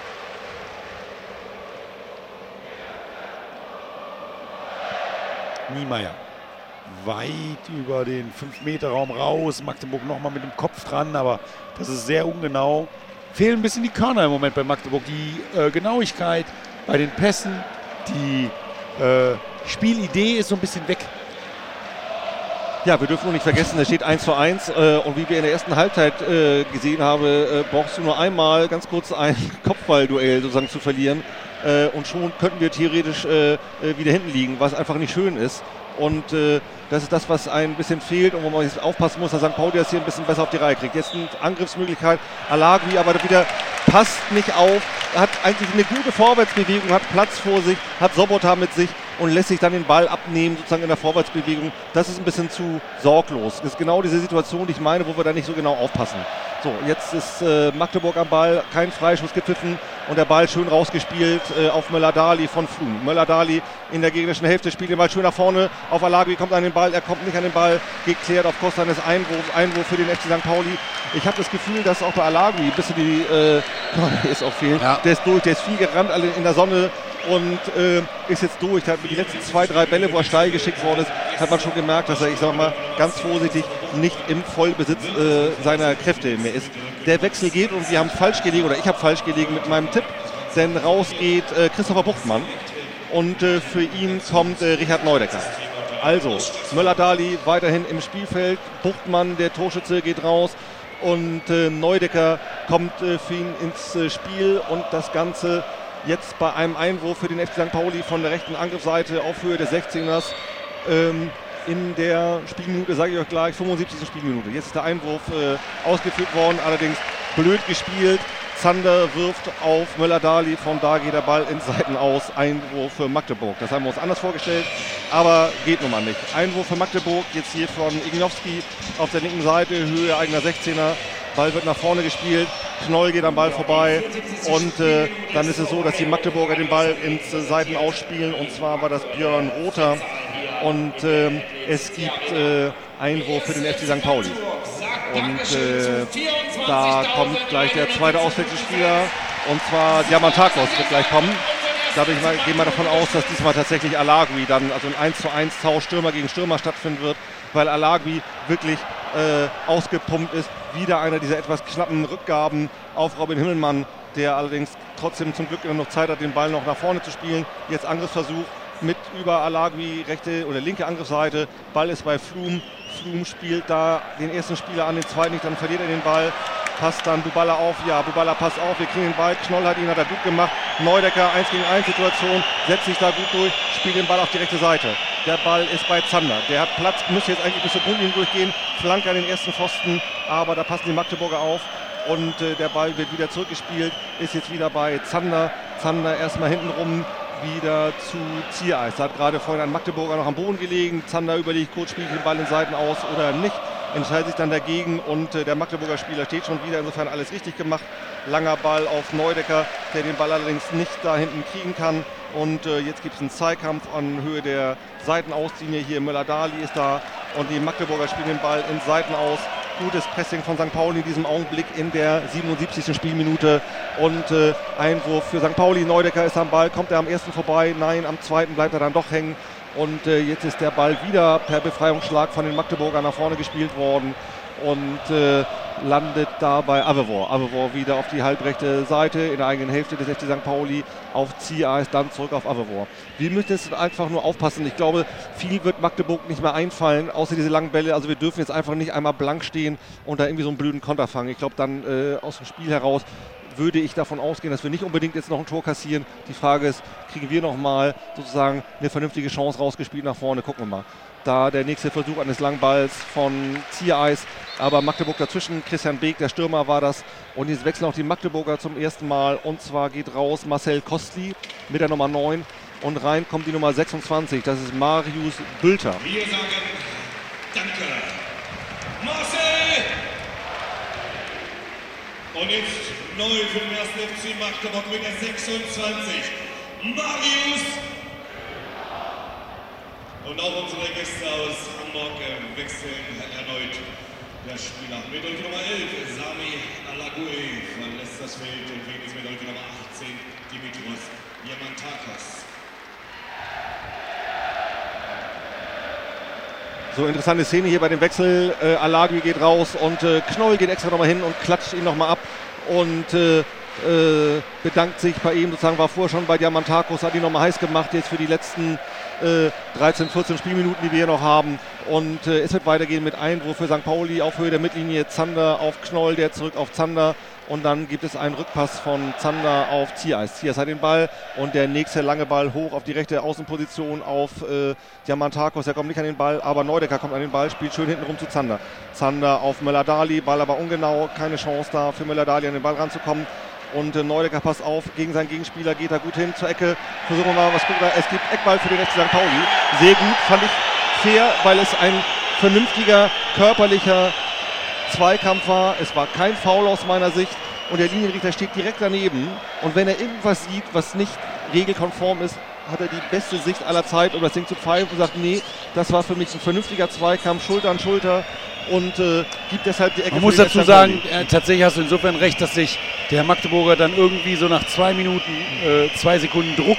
Niemeyer weit über den 5-Meter-Raum raus. Magdeburg nochmal mit dem Kopf dran, aber das ist sehr ungenau. Fehlen ein bisschen die Körner im Moment bei Magdeburg. Die Genauigkeit bei den Pässen, die Spielidee ist so ein bisschen weg. Ja, wir dürfen nur nicht vergessen, es steht 1:1 und wie wir in der ersten Halbzeit gesehen haben, brauchst du nur einmal ganz kurz ein Kopfballduell sozusagen zu verlieren und schon könnten wir theoretisch wieder hinten liegen, was einfach nicht schön ist. Und das ist das, was ein bisschen fehlt und wo man jetzt aufpassen muss, dass St. Pauli das hier ein bisschen besser auf die Reihe kriegt. Jetzt eine Angriffsmöglichkeit, Alagui aber wieder passt nicht auf, hat eigentlich eine gute Vorwärtsbewegung, hat Platz vor sich, hat Sobotta mit sich und lässt sich dann den Ball abnehmen, sozusagen in der Vorwärtsbewegung. Das ist ein bisschen zu sorglos. Das ist genau diese Situation, die ich meine, wo wir da nicht so genau aufpassen. So, jetzt ist Magdeburg am Ball, kein Freischuss gepfiffen und der Ball schön rausgespielt auf Möller-Dali von Flum. Möller-Dali in der gegnerischen Hälfte spielt den Ball schön nach vorne auf Alagui, kommt an den Ball, er kommt nicht an den Ball, geklärt auf Kosten eines Einwurf für den FC St. Pauli. Ich habe das Gefühl, dass auch bei Alagui ein bisschen die Körner ist auch fehlen. Ja. Der ist durch, der ist viel gerannt, alle in der Sonne, und ist jetzt durch. Hat die letzten 2, 3 Bälle, wo er steil geschickt worden ist, hat man schon gemerkt, dass er, ich sag mal, ganz vorsichtig nicht im Vollbesitz seiner Kräfte mehr ist. Der Wechsel geht und wir haben falsch gelegen, oder ich habe falsch gelegen mit meinem Tipp, denn raus geht Christopher Buchtmann und für ihn kommt Richard Neudecker. Also, Möller-Daly weiterhin im Spielfeld, Buchtmann, der Torschütze, geht raus und Neudecker kommt für ihn ins Spiel und das Ganze jetzt bei einem Einwurf für den FC St. Pauli von der rechten Angriffsseite auf Höhe des 16ers in der Spielminute, sage ich euch gleich, 75. Spielminute. Jetzt ist der Einwurf ausgeführt worden, allerdings blöd gespielt. Zander wirft auf Möller-Daly, von da geht der Ball ins Seitenaus. Einwurf für Magdeburg. Das haben wir uns anders vorgestellt, aber geht nun mal nicht. Einwurf für Magdeburg, jetzt hier von Ignowski auf der linken Seite, Höhe eigener 16er. Ball wird nach vorne gespielt, Knoll geht am Ball vorbei und dann ist es so, dass die Magdeburger den Ball ins Seitenaus spielen, und zwar war das Björn Rother und es gibt Einwurf für den FC St. Pauli. Und da kommt gleich der zweite Auswechselspieler, und zwar Diamantakos wird gleich kommen. Dadurch gehen wir davon aus, dass diesmal tatsächlich Alagui dann, also ein 1:1 Tausch Stürmer gegen Stürmer stattfinden wird, weil Alagui wirklich ausgepumpt ist. Wieder einer dieser etwas knappen Rückgaben auf Robin Himmelmann, der allerdings trotzdem zum Glück noch Zeit hat, den Ball noch nach vorne zu spielen. Jetzt Angriffsversuch mit über Alagui, rechte oder linke Angriffsseite. Ball ist bei Flum. Flum spielt da den ersten Spieler an, den zweiten nicht, dann verliert er den Ball. Passt dann Buballa auf, ja, Buballa passt auf, wir kriegen den Ball, Knoll hat er gut gemacht. Neudecker, 1 gegen 1 Situation, setzt sich da gut durch, spielt den Ball auf die rechte Seite. Der Ball ist bei Zander, der hat Platz, müsste jetzt eigentlich bis zur Grundlinie durchgehen, Flanke an den ersten Pfosten, aber da passen die Magdeburger auf und der Ball wird wieder zurückgespielt, ist jetzt wieder bei Zander. Zander erstmal hinten rum, wieder zu Ziereis. Da hat gerade vorhin ein Magdeburger noch am Boden gelegen. Zander überlegt kurz, spielt den Ball in Seiten aus oder nicht. Entscheidet sich dann dagegen und der Magdeburger Spieler steht schon wieder. Insofern alles richtig gemacht. Langer Ball auf Neudecker, der den Ball allerdings nicht da hinten kriegen kann. Und jetzt gibt es einen Zweikampf an Höhe der Seitenauslinie. Hier Möller-Daly ist da und die Magdeburger spielen den Ball in Seitenaus. Gutes Pressing von St. Pauli in diesem Augenblick in der 77. Spielminute und Einwurf für St. Pauli. Neudecker ist am Ball, kommt er am ersten vorbei? Nein, am zweiten bleibt er dann doch hängen und jetzt ist der Ball wieder per Befreiungsschlag von den Magdeburgern nach vorne gespielt worden und landet da bei Avevor. Avevor wieder auf die halbrechte Seite in der eigenen Hälfte des FC St. Pauli auf Ziereis, dann zurück auf Avevor. Wir müssen jetzt einfach nur aufpassen. Ich glaube, viel wird Magdeburg nicht mehr einfallen, außer diese langen Bälle. Also wir dürfen jetzt einfach nicht einmal blank stehen und da irgendwie so einen blöden Konter fangen. Ich glaube, dann aus dem Spiel heraus würde ich davon ausgehen, dass wir nicht unbedingt jetzt noch ein Tor kassieren. Die Frage ist, kriegen wir nochmal sozusagen eine vernünftige Chance rausgespielt nach vorne? Gucken wir mal. Da der nächste Versuch eines Langballs von Ziereis, aber Magdeburg dazwischen, Christian Beek, der Stürmer war das. Und jetzt wechseln auch die Magdeburger zum ersten Mal und zwar geht raus Marcel Kostli mit der Nummer 9 und rein kommt die Nummer 26, das ist Marius Bülter. Wir sagen Danke, Marcel! Und jetzt neu für den ersten FC Magdeburg mit der 26, Marius. Und auch unsere Gäste aus Hamburg wechseln erneut der Spieler. Mit Nummer 11, Sami Alagui verlässt das Feld und wählt es mit Nummer 18, Dimitrios Diamantakos. So, interessante Szene hier bei dem Wechsel. Alagui geht raus und Knoll geht extra nochmal hin und klatscht ihn nochmal ab und bedankt sich bei ihm, sozusagen war vorher schon bei Diamantakos, hat ihn nochmal heiß gemacht jetzt für die letzten 13, 14 Spielminuten, die wir hier noch haben. Und es wird weitergehen mit Einwurf für St. Pauli auf Höhe der Mittellinie. Zander auf Knoll, der zurück auf Zander. Und dann gibt es einen Rückpass von Zander auf Ziereis. Ziereis hat den Ball und der nächste lange Ball hoch auf die rechte Außenposition auf Diamantakos. Der kommt nicht an den Ball, aber Neudecker kommt an den Ball, spielt schön hinten rum zu Zander. Zander auf Möller-Daly, Ball aber ungenau, keine Chance da für Möller-Daly an den Ball ranzukommen. Und Neudecker passt auf gegen seinen Gegenspieler, geht da gut hin zur Ecke. Versuchen wir mal, was gucken wir. Es gibt Eckball für den FC St. Pauli. Sehr gut, fand ich fair, weil es ein vernünftiger, körperlicher Zweikampf war. Es war kein Foul aus meiner Sicht. Und der Linienrichter steht direkt daneben. Und wenn er irgendwas sieht, was nicht regelkonform ist, hat er die beste Sicht aller Zeit, um das Ding zu pfeifen und sagt, nee, das war für mich ein vernünftiger Zweikampf, Schulter an Schulter. Und gibt deshalb die Ecke. Man muss dazu sagen, tatsächlich hast du insofern recht, dass sich der Magdeburger dann irgendwie so nach 2 Minuten, 2 Sekunden Druck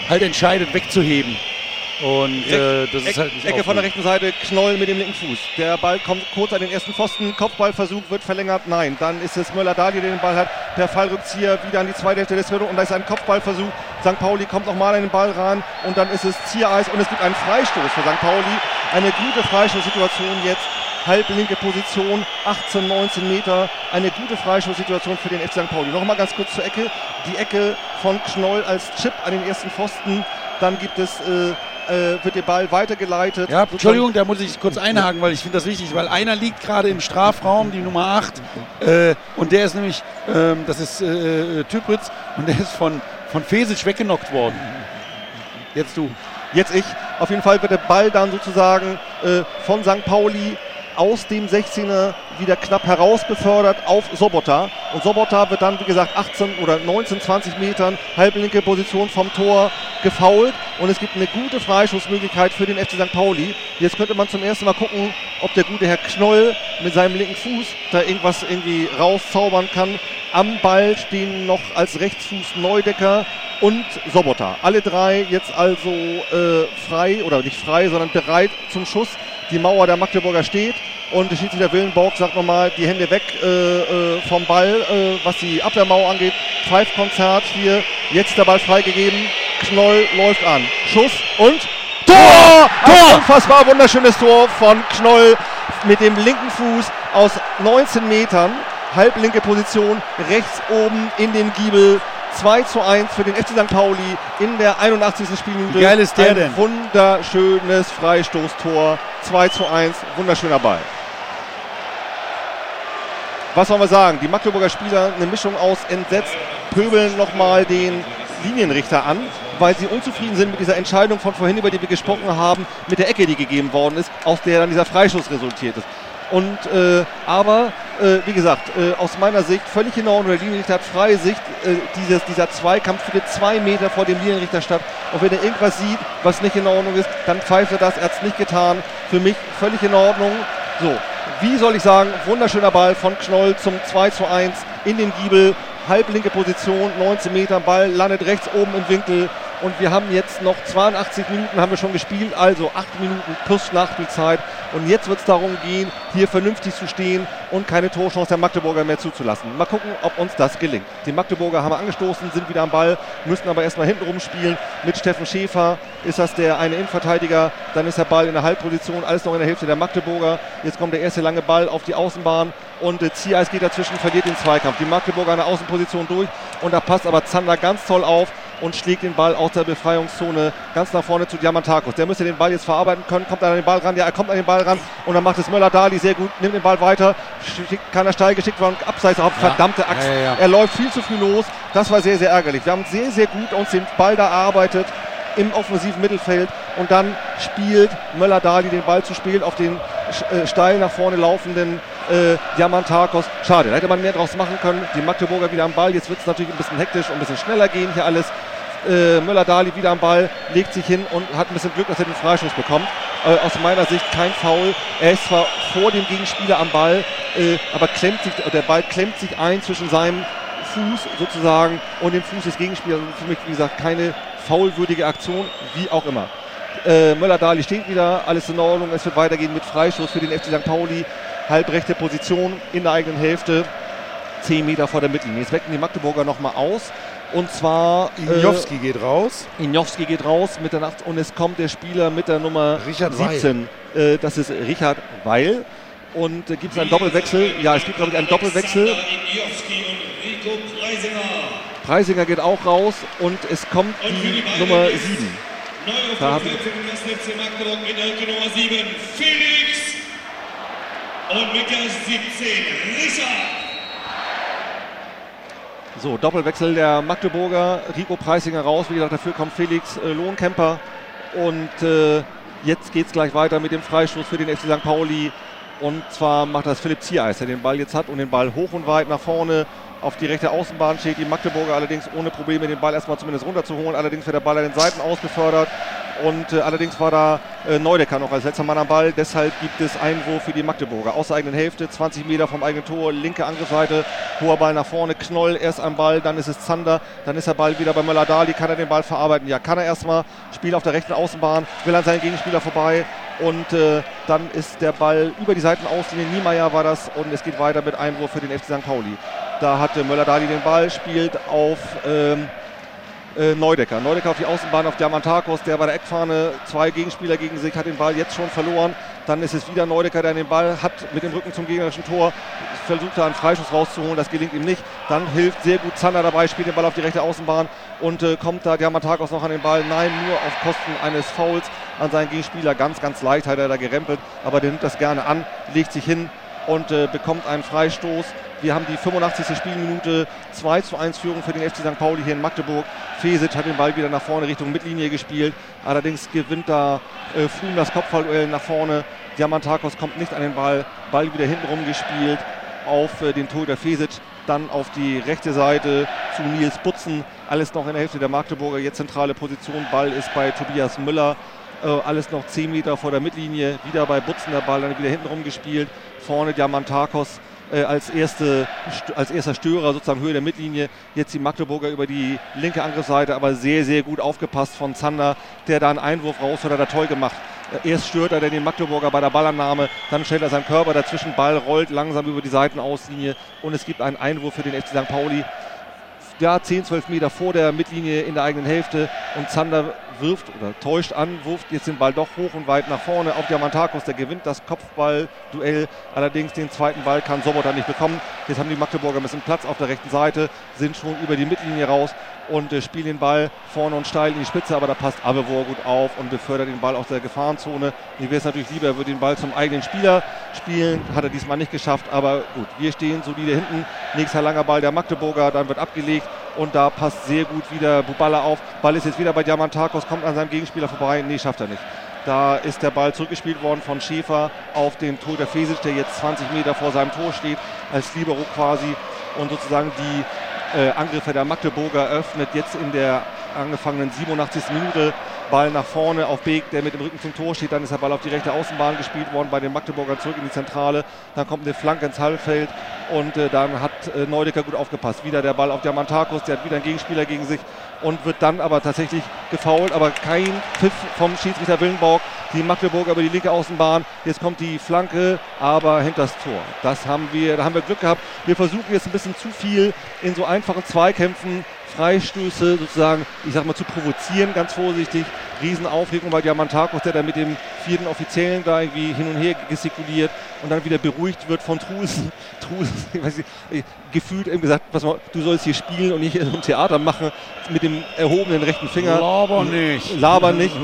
halt entscheidet, wegzuheben. Und das ist halt nicht Ecke von der rechten Seite, Knoll mit dem linken Fuß. Der Ball kommt kurz an den ersten Pfosten, Kopfballversuch wird verlängert, nein. Dann ist es Möller-Daly, der den Ball hat, per Fallrückzieher wieder an die zweite Hälfte des Viertels und da ist ein Kopfballversuch. St. Pauli kommt nochmal an den Ball ran und dann ist es Ziereis und es gibt einen Freistoß für St. Pauli. Eine gute Freistoßsituation jetzt. Halblinke Position, 18, 19 Meter, eine gute Freistoßsituation für den FC St. Pauli. Nochmal ganz kurz zur Ecke, die Ecke von Knoll als Chip an den ersten Pfosten, dann gibt es, wird der Ball weitergeleitet. Ja, Entschuldigung, da muss ich kurz einhaken, weil ich finde das wichtig, weil einer liegt gerade im Strafraum, die Nummer 8, und der ist nämlich, das ist Tüpritz, und der ist von Fesic weggenockt worden. Jetzt du. Jetzt ich. Auf jeden Fall wird der Ball dann sozusagen von St. Pauli aus dem 16er wieder knapp herausbefördert auf Sobota. Und Sobota wird dann, wie gesagt, 18 oder 19, 20 Metern, halblinke Position vom Tor gefoult. Und es gibt eine gute Freischussmöglichkeit für den FC St. Pauli. Jetzt könnte man zum ersten Mal gucken, ob der gute Herr Knoll mit seinem linken Fuß da irgendwas irgendwie rauszaubern kann. Am Ball stehen noch als Rechtsfuß Neudecker und Sobota. Alle drei jetzt also frei, oder nicht frei, sondern bereit zum Schuss. Die Mauer der Magdeburger steht und der Schiedsrichter Willenborg sagt nochmal, die Hände weg vom Ball, was die Abwehrmauer angeht. Pfeifkonzert hier, jetzt der Ball freigegeben, Knoll läuft an. Schuss und Tor! Ein unfassbar wunderschönes Tor von Knoll mit dem linken Fuß aus 19 Metern. Halblinke Position, rechts oben in den Giebel. 2:1 für den FC St. Pauli in der 81. Spielminute. Wie geil ist der denn? Wunderschönes Freistoßtor. 2:1, wunderschöner Ball. Was sollen wir sagen? Die Magdeburger Spieler, eine Mischung aus entsetzt, pöbeln nochmal den Linienrichter an, weil sie unzufrieden sind mit dieser Entscheidung von vorhin, über die wir gesprochen haben, mit der Ecke, die gegeben worden ist, aus der dann dieser Freistoß resultiert ist. Und aber wie gesagt, aus meiner Sicht völlig in Ordnung. Der Linienrichter hat freie Sicht. Dieser Zweikampf findet 2 Meter vor dem Linienrichter statt. Und wenn er irgendwas sieht, was nicht in Ordnung ist, dann pfeift er das. Er hat es nicht getan. Für mich völlig in Ordnung. So, wie soll ich sagen, wunderschöner Ball von Knoll zum 2:1 in den Giebel. Halblinke Position, 19 Meter, Ball landet rechts oben im Winkel. Und wir haben jetzt noch 82 Minuten haben wir schon gespielt, also 8 Minuten plus Nachspielzeit. Und jetzt wird es darum gehen, hier vernünftig zu stehen und keine Torchance der Magdeburger mehr zuzulassen. Mal gucken, ob uns das gelingt. Die Magdeburger haben angestoßen, sind wieder am Ball, müssen aber erstmal hinten rumspielen. Mit Steffen Schäfer ist das der eine Innenverteidiger, dann ist der Ball in der Halbposition, alles noch in der Hälfte der Magdeburger. Jetzt kommt der erste lange Ball auf die Außenbahn und Ziereis geht dazwischen, verliert den Zweikampf. Die Magdeburger in der Außenposition durch und da passt aber Zander ganz toll auf und schlägt den Ball aus der Befreiungszone ganz nach vorne zu Diamantakos. Der müsste den Ball jetzt verarbeiten können, kommt an den Ball ran, ja, er kommt an den Ball ran und dann macht es Möller-Daly sehr gut, nimmt den Ball weiter, kann er steil geschickt werden, abseits, verdammte Axt. Ja. Er läuft viel zu früh los, das war sehr, sehr ärgerlich. Wir haben sehr, sehr gut uns den Ball da erarbeitet im offensiven Mittelfeld und dann spielt Möller-Daly den Ball zu spielen auf den steil nach vorne laufenden Diamantakos. Schade, da hätte man mehr draus machen können. Die Magdeburger wieder am Ball. Jetzt wird es natürlich ein bisschen hektisch und ein bisschen schneller gehen hier alles. Möller-Daly wieder am Ball, legt sich hin und hat ein bisschen Glück, dass er den Freistoß bekommt. Aus meiner Sicht kein Foul. Er ist zwar vor dem Gegenspieler am Ball, aber der Ball klemmt sich ein zwischen seinem Fuß sozusagen und dem Fuß des Gegenspielers. Also für mich, wie gesagt, keine foulwürdige Aktion, wie auch immer. Möller-Daly steht wieder, alles in Ordnung. Es wird weitergehen mit Freistoß für den FC St. Pauli. Halbrechte Position in der eigenen Hälfte, 10 Meter vor der Mittellinie. Jetzt wecken die Magdeburger nochmal aus. Und zwar Injowski geht raus. Injowski geht raus mit der Nacht und es kommt der Spieler mit der Nummer Richard 17. Das ist Richard Weil. Und gibt es einen Doppelwechsel? Ja, es gibt, glaube ich, einen Doppelwechsel. Injowski und Rico Preisinger. Preisinger geht auch raus und es kommt die Nummer 7. Neue Aufmerksamkeit für den ersten FC Magdeburg mit der Nummer 7, Felix. Und mit der 17, Richard. So, Doppelwechsel der Magdeburger. Rico Preisinger raus. Wie gesagt, dafür kommt Felix Lohnkemper. Und jetzt geht es gleich weiter mit dem Freistoß für den FC St. Pauli. Und zwar macht das Philipp Ziereis, der den Ball jetzt hat und den Ball hoch und weit nach vorne auf die rechte Außenbahn steht. Die Magdeburger allerdings ohne Probleme den Ball erstmal zumindest runterzuholen. Allerdings wird der Ball an den Seiten ausgefördert. Und allerdings war da Neudecker noch als letzter Mann am Ball. Deshalb gibt es Einwurf für die Magdeburger. Aus der eigenen Hälfte, 20 Meter vom eigenen Tor, linke Angriffsseite, hoher Ball nach vorne, Knoll erst am Ball, dann ist es Zander, dann ist der Ball wieder bei Möller-Dali. Kann er den Ball verarbeiten? Ja, kann er erstmal. Spiel auf der rechten Außenbahn, will an seinen Gegenspieler vorbei. Und dann ist der Ball über die Seitenauslinie. Niemeyer war das und es geht weiter mit Einwurf für den FC St. Pauli. Da hatte Möller-Dali den Ball, spielt auf Neudecker. Neudecker auf die Außenbahn auf Diamantakos, der bei der Eckfahne 2 Gegenspieler gegen sich, hat den Ball jetzt schon verloren. Dann ist es wieder Neudecker, der den Ball hat mit dem Rücken zum gegnerischen Tor. Versucht da einen Freischuss rauszuholen, das gelingt ihm nicht. Dann hilft sehr gut Zander dabei, spielt den Ball auf die rechte Außenbahn und kommt da Diamantakos noch an den Ball. Nein, nur auf Kosten eines Fouls an seinen Gegenspieler. Ganz, ganz leicht hat er da gerempelt, aber der nimmt das gerne an, legt sich hin und bekommt einen Freistoß. Wir haben die 85. Spielminute, 2:1 Führung für den FC St. Pauli hier in Magdeburg. Fesic hat den Ball wieder nach vorne Richtung Mittellinie gespielt. Allerdings gewinnt da Flum das Kopfballduell nach vorne. Diamantakos kommt nicht an den Ball. Ball wieder hintenrum gespielt auf den Torhüter Fesic. Dann auf die rechte Seite zu Nils Butzen. Alles noch in der Hälfte der Magdeburger. Jetzt zentrale Position. Ball ist bei Tobias Müller. Alles noch 10 Meter vor der Mittellinie. Wieder bei Butzen der Ball, dann wieder hintenrum gespielt. Vorne Diamantakos als erster Störer sozusagen Höhe der Mittellinie. Jetzt die Magdeburger über die linke Angriffsseite, aber sehr, sehr gut aufgepasst von Zander, der da einen Einwurf raus hat, er toll gemacht. Erst stört er den Magdeburger bei der Ballannahme, dann stellt er seinen Körper dazwischen, Ball rollt langsam über die Seitenauslinie und es gibt einen Einwurf für den FC St. Pauli. Ja, 10-12 Meter vor der Mittellinie in der eigenen Hälfte und Zander wirft oder täuscht an, wirft jetzt den Ball doch hoch und weit nach vorne auf Diamantakos, der gewinnt das Kopfballduell, allerdings den zweiten Ball kann Sobota nicht bekommen. Jetzt haben die Magdeburger ein bisschen Platz auf der rechten Seite, sind schon über die Mittellinie raus und spielen den Ball vorne und steil in die Spitze, aber da passt Abevor gut auf und befördert den Ball aus der Gefahrenzone. Mir wäre es natürlich lieber, er würde den Ball zum eigenen Spieler spielen, hat er diesmal nicht geschafft, aber gut, wir stehen solide hinten, nächster langer Ball der Magdeburger, dann wird abgelegt und da passt sehr gut wieder Buballa auf. Ball ist jetzt wieder bei Diamantakos, kommt an seinem Gegenspieler vorbei, nee, schafft er nicht. Da ist der Ball zurückgespielt worden von Schäfer auf den Torhüter Fesic, der jetzt 20 Meter vor seinem Tor steht, als Libero quasi und sozusagen die Angriffe der Magdeburger eröffnet jetzt in der angefangenen 87. Minute. Ball nach vorne auf Beek, der mit dem Rücken zum Tor steht. Dann ist der Ball auf die rechte Außenbahn gespielt worden, bei den Magdeburgern zurück in die Zentrale. Dann kommt eine Flanke ins Halbfeld und dann hat Neudecker gut aufgepasst. Wieder der Ball auf Diamantakos, der hat wieder einen Gegenspieler gegen sich und wird dann aber tatsächlich gefoult. Aber kein Pfiff vom Schiedsrichter Willenborg. Die Magdeburger über die linke Außenbahn. Jetzt kommt die Flanke, aber hinter das Tor. Da haben wir Glück gehabt. Wir versuchen jetzt ein bisschen zu viel in so einfachen Zweikämpfen Freistöße sozusagen, ich sag mal, zu provozieren, ganz vorsichtig. Riesenaufregung bei Diamantakos, der da mit dem 4. Offiziellen da irgendwie hin und her gestikuliert und dann wieder beruhigt wird von Truls, ich weiß nicht, gefühlt eben gesagt, pass mal, du sollst hier spielen und nicht hier so ein Theater machen mit dem erhobenen rechten Finger. Laber nicht. Laber nicht.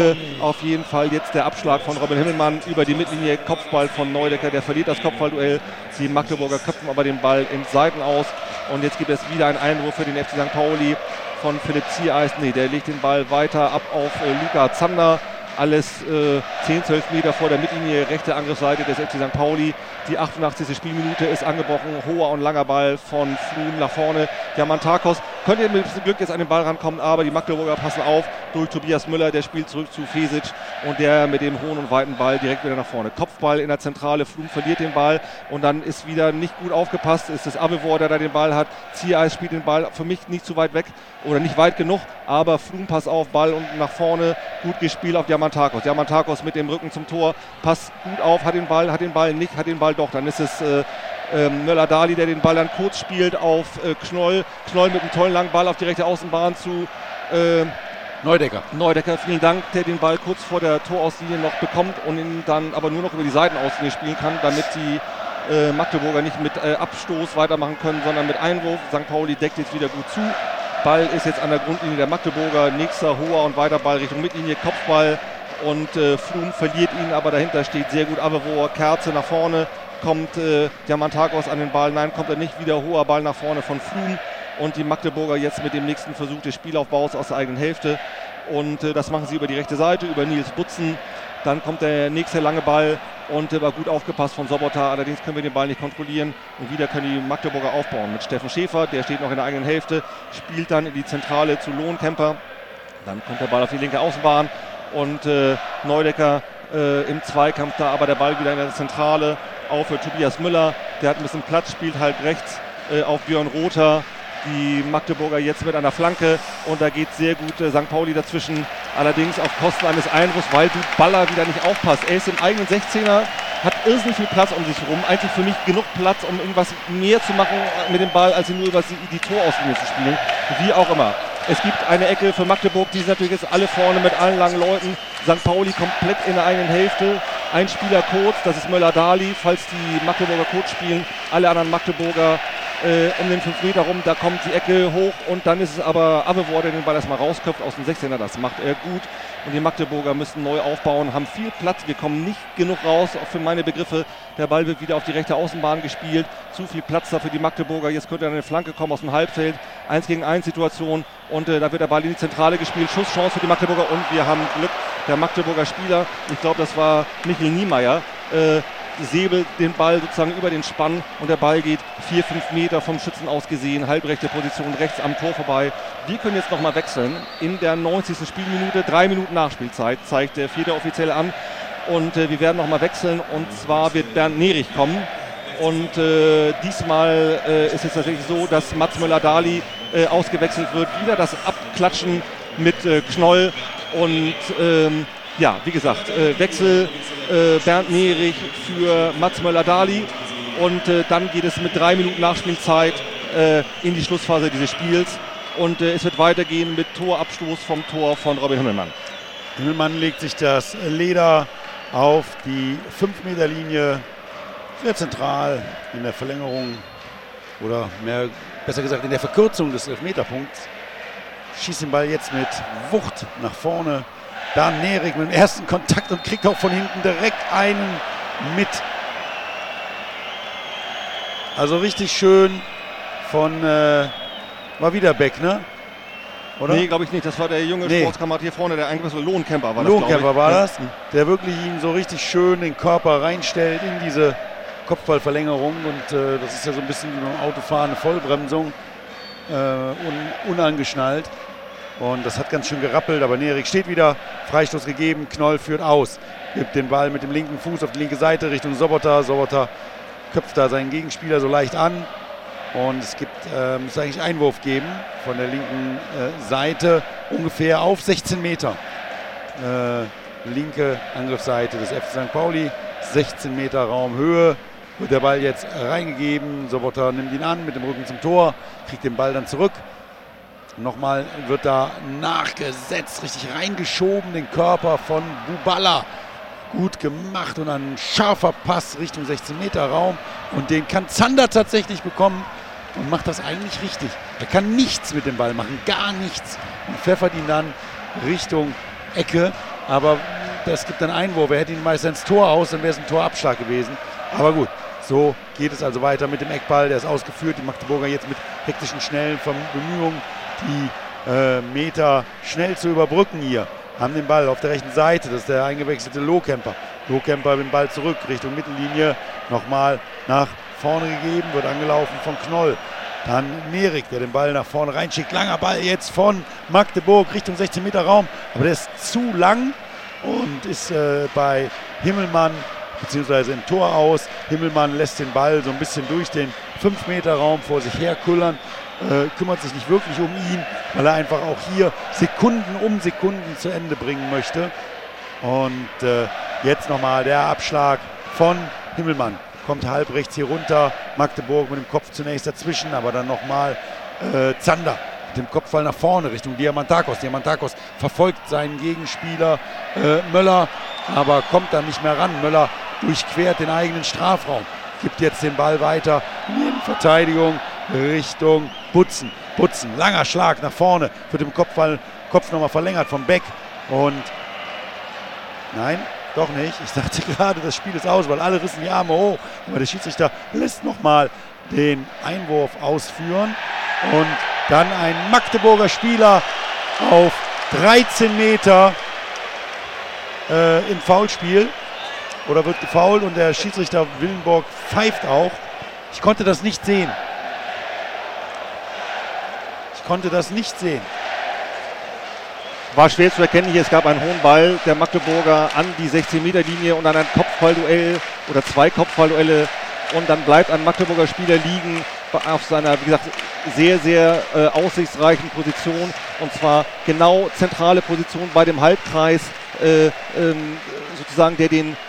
Auf jeden Fall jetzt der Abschlag von Robin Himmelmann über die Mittellinie, Kopfball von Neudecker, der verliert das Kopfballduell. Die Magdeburger köpfen aber den Ball ins Seiten aus und jetzt gibt es wieder einen Einwurf für den FC St. Pauli von Philipp Ziereis. Nee, der legt den Ball weiter ab auf Luca Zander. Alles 10-12 Meter vor der Mittellinie, rechte Angriffsseite des FC St. Pauli. Die 88. Spielminute ist angebrochen. Hoher und langer Ball von Flum nach vorne. Diamantakos könnte mit ein bisschen Glück jetzt an den Ball rankommen, aber die Magdeburger passen auf durch Tobias Müller. Der spielt zurück zu Fesic und der mit dem hohen und weiten Ball direkt wieder nach vorne. Kopfball in der Zentrale. Flum verliert den Ball und dann ist wieder nicht gut aufgepasst. Ist das Abevor, der da den Ball hat. Ziereis spielt den Ball für mich nicht zu weit weg oder nicht weit genug, aber Flum passt auf, Ball und nach vorne. Gut gespielt auf Diamantakos. Diamantakos mit dem Rücken zum Tor, passt gut auf, hat den Ball nicht, hat den Ball doch. Dann ist es Möller-Dali, der den Ball dann kurz spielt auf Knoll. Knoll mit einem tollen langen Ball auf die rechte Außenbahn zu Neudecker, vielen Dank, der den Ball kurz vor der Torauslinie noch bekommt und ihn dann aber nur noch über die Seitenauslinie spielen kann, damit die Magdeburger nicht mit Abstoß weitermachen können, sondern mit Einwurf. St. Pauli deckt jetzt wieder gut zu. Ball ist jetzt an der Grundlinie der Magdeburger, nächster hoher und weiter Ball Richtung Mittellinie, Kopfball und Flum verliert ihn, aber dahinter steht sehr gut Abevor, Kerze nach vorne, kommt Diamantakos an den Ball, nein, kommt er nicht, wieder hoher Ball nach vorne von Flum und die Magdeburger jetzt mit dem nächsten Versuch des Spielaufbaus aus der eigenen Hälfte und das machen sie über die rechte Seite, über Nils Butzen, dann kommt der nächste lange Ball und war gut aufgepasst von Sobota, allerdings können wir den Ball nicht kontrollieren und wieder können die Magdeburger aufbauen mit Steffen Schäfer, der steht noch in der eigenen Hälfte, spielt dann in die Zentrale zu Lohnkemper, dann kommt der Ball auf die linke Außenbahn und Neudecker im Zweikampf da, aber der Ball wieder in der Zentrale auf Tobias Müller, der hat ein bisschen Platz, spielt halb rechts auf Björn Rother. Die Magdeburger jetzt mit einer Flanke und da geht sehr gut St. Pauli dazwischen, allerdings auf Kosten eines Einwurfs, weil du Baller wieder nicht aufpasst. Er ist im eigenen 16er, hat irrsinnig viel Platz um sich herum, eigentlich für mich genug Platz, um irgendwas mehr zu machen mit dem Ball, als nur über die Torauslinie zu spielen, wie auch immer. Es gibt eine Ecke für Magdeburg, die sind natürlich jetzt alle vorne mit allen langen Leuten. St. Pauli komplett in der eigenen Hälfte. Ein Spieler kurz, das ist Möller-Dali, falls die Magdeburger kurz spielen. Alle anderen Magdeburger um den 5 Meter rum, da kommt die Ecke hoch und dann ist es aber Avevor, der den Ball erstmal rausköpft aus dem 16er. Das macht er gut und die Magdeburger müssen neu aufbauen, haben viel Platz. Wir kommen nicht genug raus, auch für meine Begriffe. Der Ball wird wieder auf die rechte Außenbahn gespielt. Zu viel Platz da für die Magdeburger. Jetzt könnte eine Flanke kommen aus dem Halbfeld. 1 gegen 1 Situation und da wird der Ball in die Zentrale gespielt. Schusschance für die Magdeburger und wir haben Glück. Der Magdeburger Spieler, ich glaube, das war Michael Niemeyer, säbelt den Ball sozusagen über den Spann und der Ball geht 4-5 Meter vom Schützen aus gesehen, halbrechte Position rechts am Tor vorbei. Wir können jetzt nochmal wechseln in der 90. Spielminute, 3 Minuten Nachspielzeit, zeigt der 4. Offizielle an und wir werden nochmal wechseln und zwar wird Bernd Nerich kommen und diesmal ist es tatsächlich so, dass Mats Möller-Dali ausgewechselt wird, wieder das Abklatschen mit Knoll und ja, wie gesagt, Wechsel Bernd Nerich für Mats Möller-Dali und dann geht es mit 3 Minuten Nachspielzeit in die Schlussphase dieses Spiels und es wird weitergehen mit Torabstoß vom Tor von Robin Himmelmann. Himmelmann legt sich das Leder auf die 5-Meter-Linie, sehr zentral in der Verlängerung oder besser gesagt in der Verkürzung des Elfmeterpunkts. Schießt den Ball jetzt mit Wucht nach vorne. Bernd Nerich mit dem ersten Kontakt und kriegt auch von hinten direkt einen mit. Also richtig schön von, war wieder Beck, ne? Oder? Nee, glaube ich nicht. Das war der junge Sportskamerad hier vorne, der eigentlich so Lohnkemper war. Lohnkemper war das, der wirklich ihm so richtig schön den Körper reinstellt in diese Kopfballverlängerung und das ist ja so ein bisschen wie beim Autofahren, eine Vollbremsung, unangeschnallt. Und das hat ganz schön gerappelt, aber Nerich steht wieder, Freistoß gegeben, Knoll führt aus, gibt den Ball mit dem linken Fuß auf die linke Seite Richtung Sobotta. Sobotta köpft da seinen Gegenspieler so leicht an und es muss eigentlich Einwurf geben von der linken Seite, ungefähr auf 16 Meter. Linke Angriffsseite des FC St. Pauli, 16 Meter Raumhöhe, wird der Ball jetzt reingegeben, Sobotta nimmt ihn an mit dem Rücken zum Tor, kriegt den Ball dann zurück. Nochmal wird da nachgesetzt, richtig reingeschoben, den Körper von Buballa. Gut gemacht und ein scharfer Pass Richtung 16 Meter Raum. Und den kann Zander tatsächlich bekommen und macht das eigentlich richtig. Er kann nichts mit dem Ball machen, gar nichts. Und pfeffert ihn dann Richtung Ecke. Aber das gibt dann Einwurf. Er hätte ihn meist ins Tor aus, dann wäre es ein Torabschlag gewesen. Aber gut, so geht es also weiter mit dem Eckball. Der ist ausgeführt. Die Magdeburger jetzt mit hektischen, schnellen Bemühungen, die Meter schnell zu überbrücken hier. Haben den Ball auf der rechten Seite, das ist der eingewechselte Lohkemper. Lohkemper mit dem Ball zurück Richtung Mittellinie, nochmal nach vorne gegeben, wird angelaufen von Knoll. Dann Nerich, der den Ball nach vorne reinschickt. Langer Ball jetzt von Magdeburg Richtung 16 Meter Raum, aber der ist zu lang und ist bei Himmelmann beziehungsweise im Tor aus. Himmelmann lässt den Ball so ein bisschen durch den 5 Meter Raum vor sich her kullern. Kümmert sich nicht wirklich um ihn, weil er einfach auch hier Sekunden um Sekunden zu Ende bringen möchte. Und jetzt nochmal der Abschlag von Himmelmann. Kommt halb rechts hier runter. Magdeburg mit dem Kopf zunächst dazwischen, aber dann nochmal Zander mit dem Kopfball nach vorne Richtung Diamantakos. Diamantakos verfolgt seinen Gegenspieler Möller, aber kommt dann nicht mehr ran. Möller durchquert den eigenen Strafraum. Gibt jetzt den Ball weiter in die Verteidigung Richtung Butzen. Butzen, langer Schlag nach vorne, wird im Kopf nochmal verlängert von Beck. Und nein, doch nicht. Ich dachte gerade, das Spiel ist aus, weil alle rissen die Arme hoch. Aber der Schiedsrichter lässt nochmal den Einwurf ausführen. Und dann ein Magdeburger Spieler auf 13 Meter im Foulspiel. Oder wird gefoult und der Schiedsrichter Willenborg pfeift auch. Ich konnte das nicht sehen. war schwer zu erkennen hier. Es gab einen hohen Ball der Magdeburger an die 16-Meter-Linie und dann ein Kopfballduell oder 2 Kopfballduelle. Und dann bleibt ein Magdeburger Spieler liegen auf seiner, wie gesagt, sehr, sehr aussichtsreichen Position. Und zwar genau zentrale Position bei dem Halbkreis, sozusagen, der den,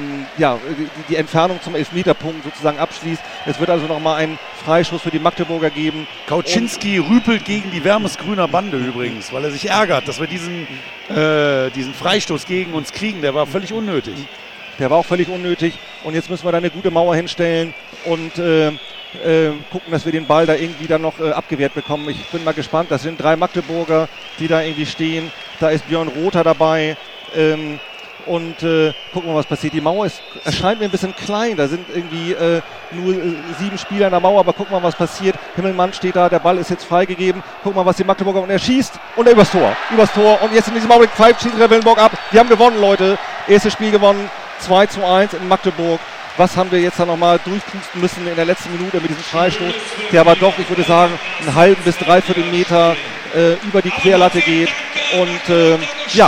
die Entfernung zum Elfmeterpunkt sozusagen abschließt. Es wird also nochmal einen Freischuss für die Magdeburger geben. Kauczynski rüpelt gegen die Wermesgrüner Bande übrigens, weil er sich ärgert, dass wir diesen Freistoß gegen uns kriegen. Der war völlig unnötig. Der war auch völlig unnötig. Und jetzt müssen wir da eine gute Mauer hinstellen und gucken, dass wir den Ball da irgendwie dann noch abgewehrt bekommen. Ich bin mal gespannt. Das sind 3 Magdeburger, die da irgendwie stehen. Da ist Björn Rother dabei. Gucken wir, was passiert. Die Mauer erscheint mir ein bisschen klein. Da sind irgendwie nur 7 Spieler in der Mauer, aber gucken wir mal, was passiert. Himmelmann steht da, der Ball ist jetzt freigegeben. Gucken wir mal, was die Magdeburger, und er schießt und er übers Tor. Und jetzt in diesem Augenblick pfeift Schiedsrichter Willenborg ab. Wir haben gewonnen, Leute. Erstes Spiel gewonnen, 2:1 in Magdeburg. Was haben wir jetzt da nochmal durchpusten müssen in der letzten Minute mit diesem Freistoß, der aber doch, ich würde sagen, einen halben bis 3/4 Meter über die Querlatte geht. Und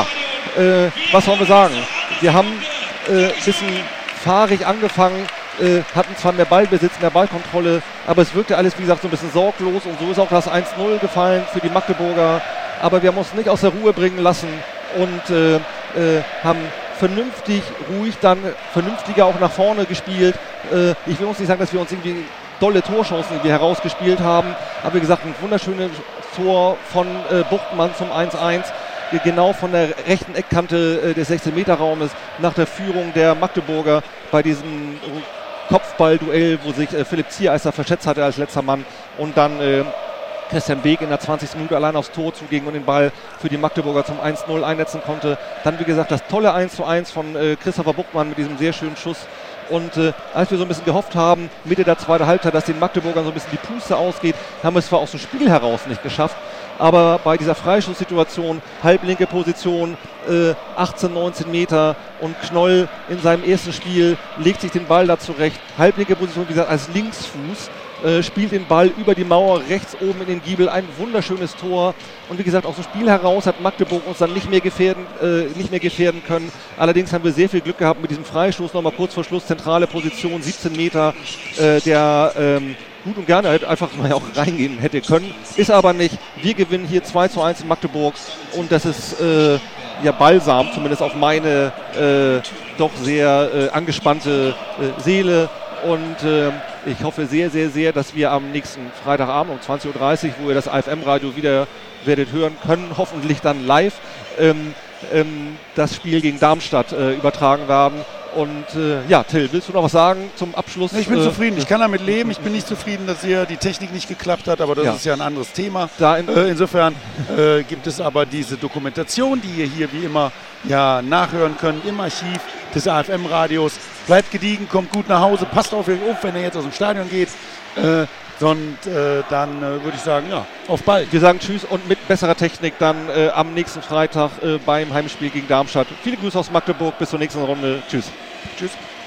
was wollen wir sagen? Wir haben ein bisschen fahrig angefangen, hatten zwar mehr Ballbesitz in der Ballkontrolle, aber es wirkte alles, wie gesagt, so ein bisschen sorglos, und so ist auch das 1:0 gefallen für die Magdeburger. Aber wir haben uns nicht aus der Ruhe bringen lassen und haben vernünftig, ruhig, dann vernünftiger auch nach vorne gespielt. Ich will uns nicht sagen, dass wir uns irgendwie dolle Torchancen irgendwie herausgespielt haben, aber wie gesagt, ein wunderschönes Tor von Buchtmann zum 1:1. Genau von der rechten Eckkante des 16-Meter-Raumes nach der Führung der Magdeburger bei diesem Kopfballduell, wo sich Philipp Ziereiser verschätzt hatte als letzter Mann, und dann Christian Beek in der 20. Minute allein aufs Tor zuging und den Ball für die Magdeburger zum 1:0 einnetzen konnte. Dann, wie gesagt, das tolle 1:1 von Christopher Buchtmann mit diesem sehr schönen Schuss. Und als wir so ein bisschen gehofft haben, Mitte der zweiten Halbzeit, dass den Magdeburgern so ein bisschen die Puste ausgeht, haben wir es zwar aus dem Spiel heraus nicht geschafft, aber bei dieser Freischusssituation, halblinke Position, 18, 19 Meter, und Knoll in seinem ersten Spiel legt sich den Ball da zurecht. Halblinke Position, wie gesagt, als Linksfuß, spielt den Ball über die Mauer rechts oben in den Giebel. Ein wunderschönes Tor. Und wie gesagt, aus dem Spiel heraus hat Magdeburg uns dann nicht mehr gefährden können. Allerdings haben wir sehr viel Glück gehabt mit diesem Freistoß. Nochmal kurz vor Schluss, zentrale Position, 17 Meter, der gut und gerne einfach mal auch reingehen hätte können. Ist aber nicht. Wir gewinnen hier 2:1 in Magdeburg. Und das ist Balsam, zumindest auf meine doch sehr angespannte Seele. Und ich hoffe sehr, sehr, sehr, dass wir am nächsten Freitagabend um 20:30 Uhr, wo ihr das AFM-Radio wieder werdet hören können, hoffentlich dann live, das Spiel gegen Darmstadt übertragen werden. Und Till, willst du noch was sagen zum Abschluss? Ich bin zufrieden, ich kann damit leben. Ich bin nicht zufrieden, dass hier die Technik nicht geklappt hat, aber das ist ja ein anderes Thema. Insofern gibt es aber diese Dokumentation, die ihr hier wie immer nachhören könnt im Archiv des AFM-Radios. Bleibt gediegen, kommt gut nach Hause, passt auf euch auf, wenn ihr jetzt aus dem Stadion geht. Dann würde ich sagen, auf bald. Wir sagen Tschüss und mit besserer Technik dann am nächsten Freitag beim Heimspiel gegen Darmstadt. Viele Grüße aus Magdeburg, bis zur nächsten Runde. Tschüss. Tschüss.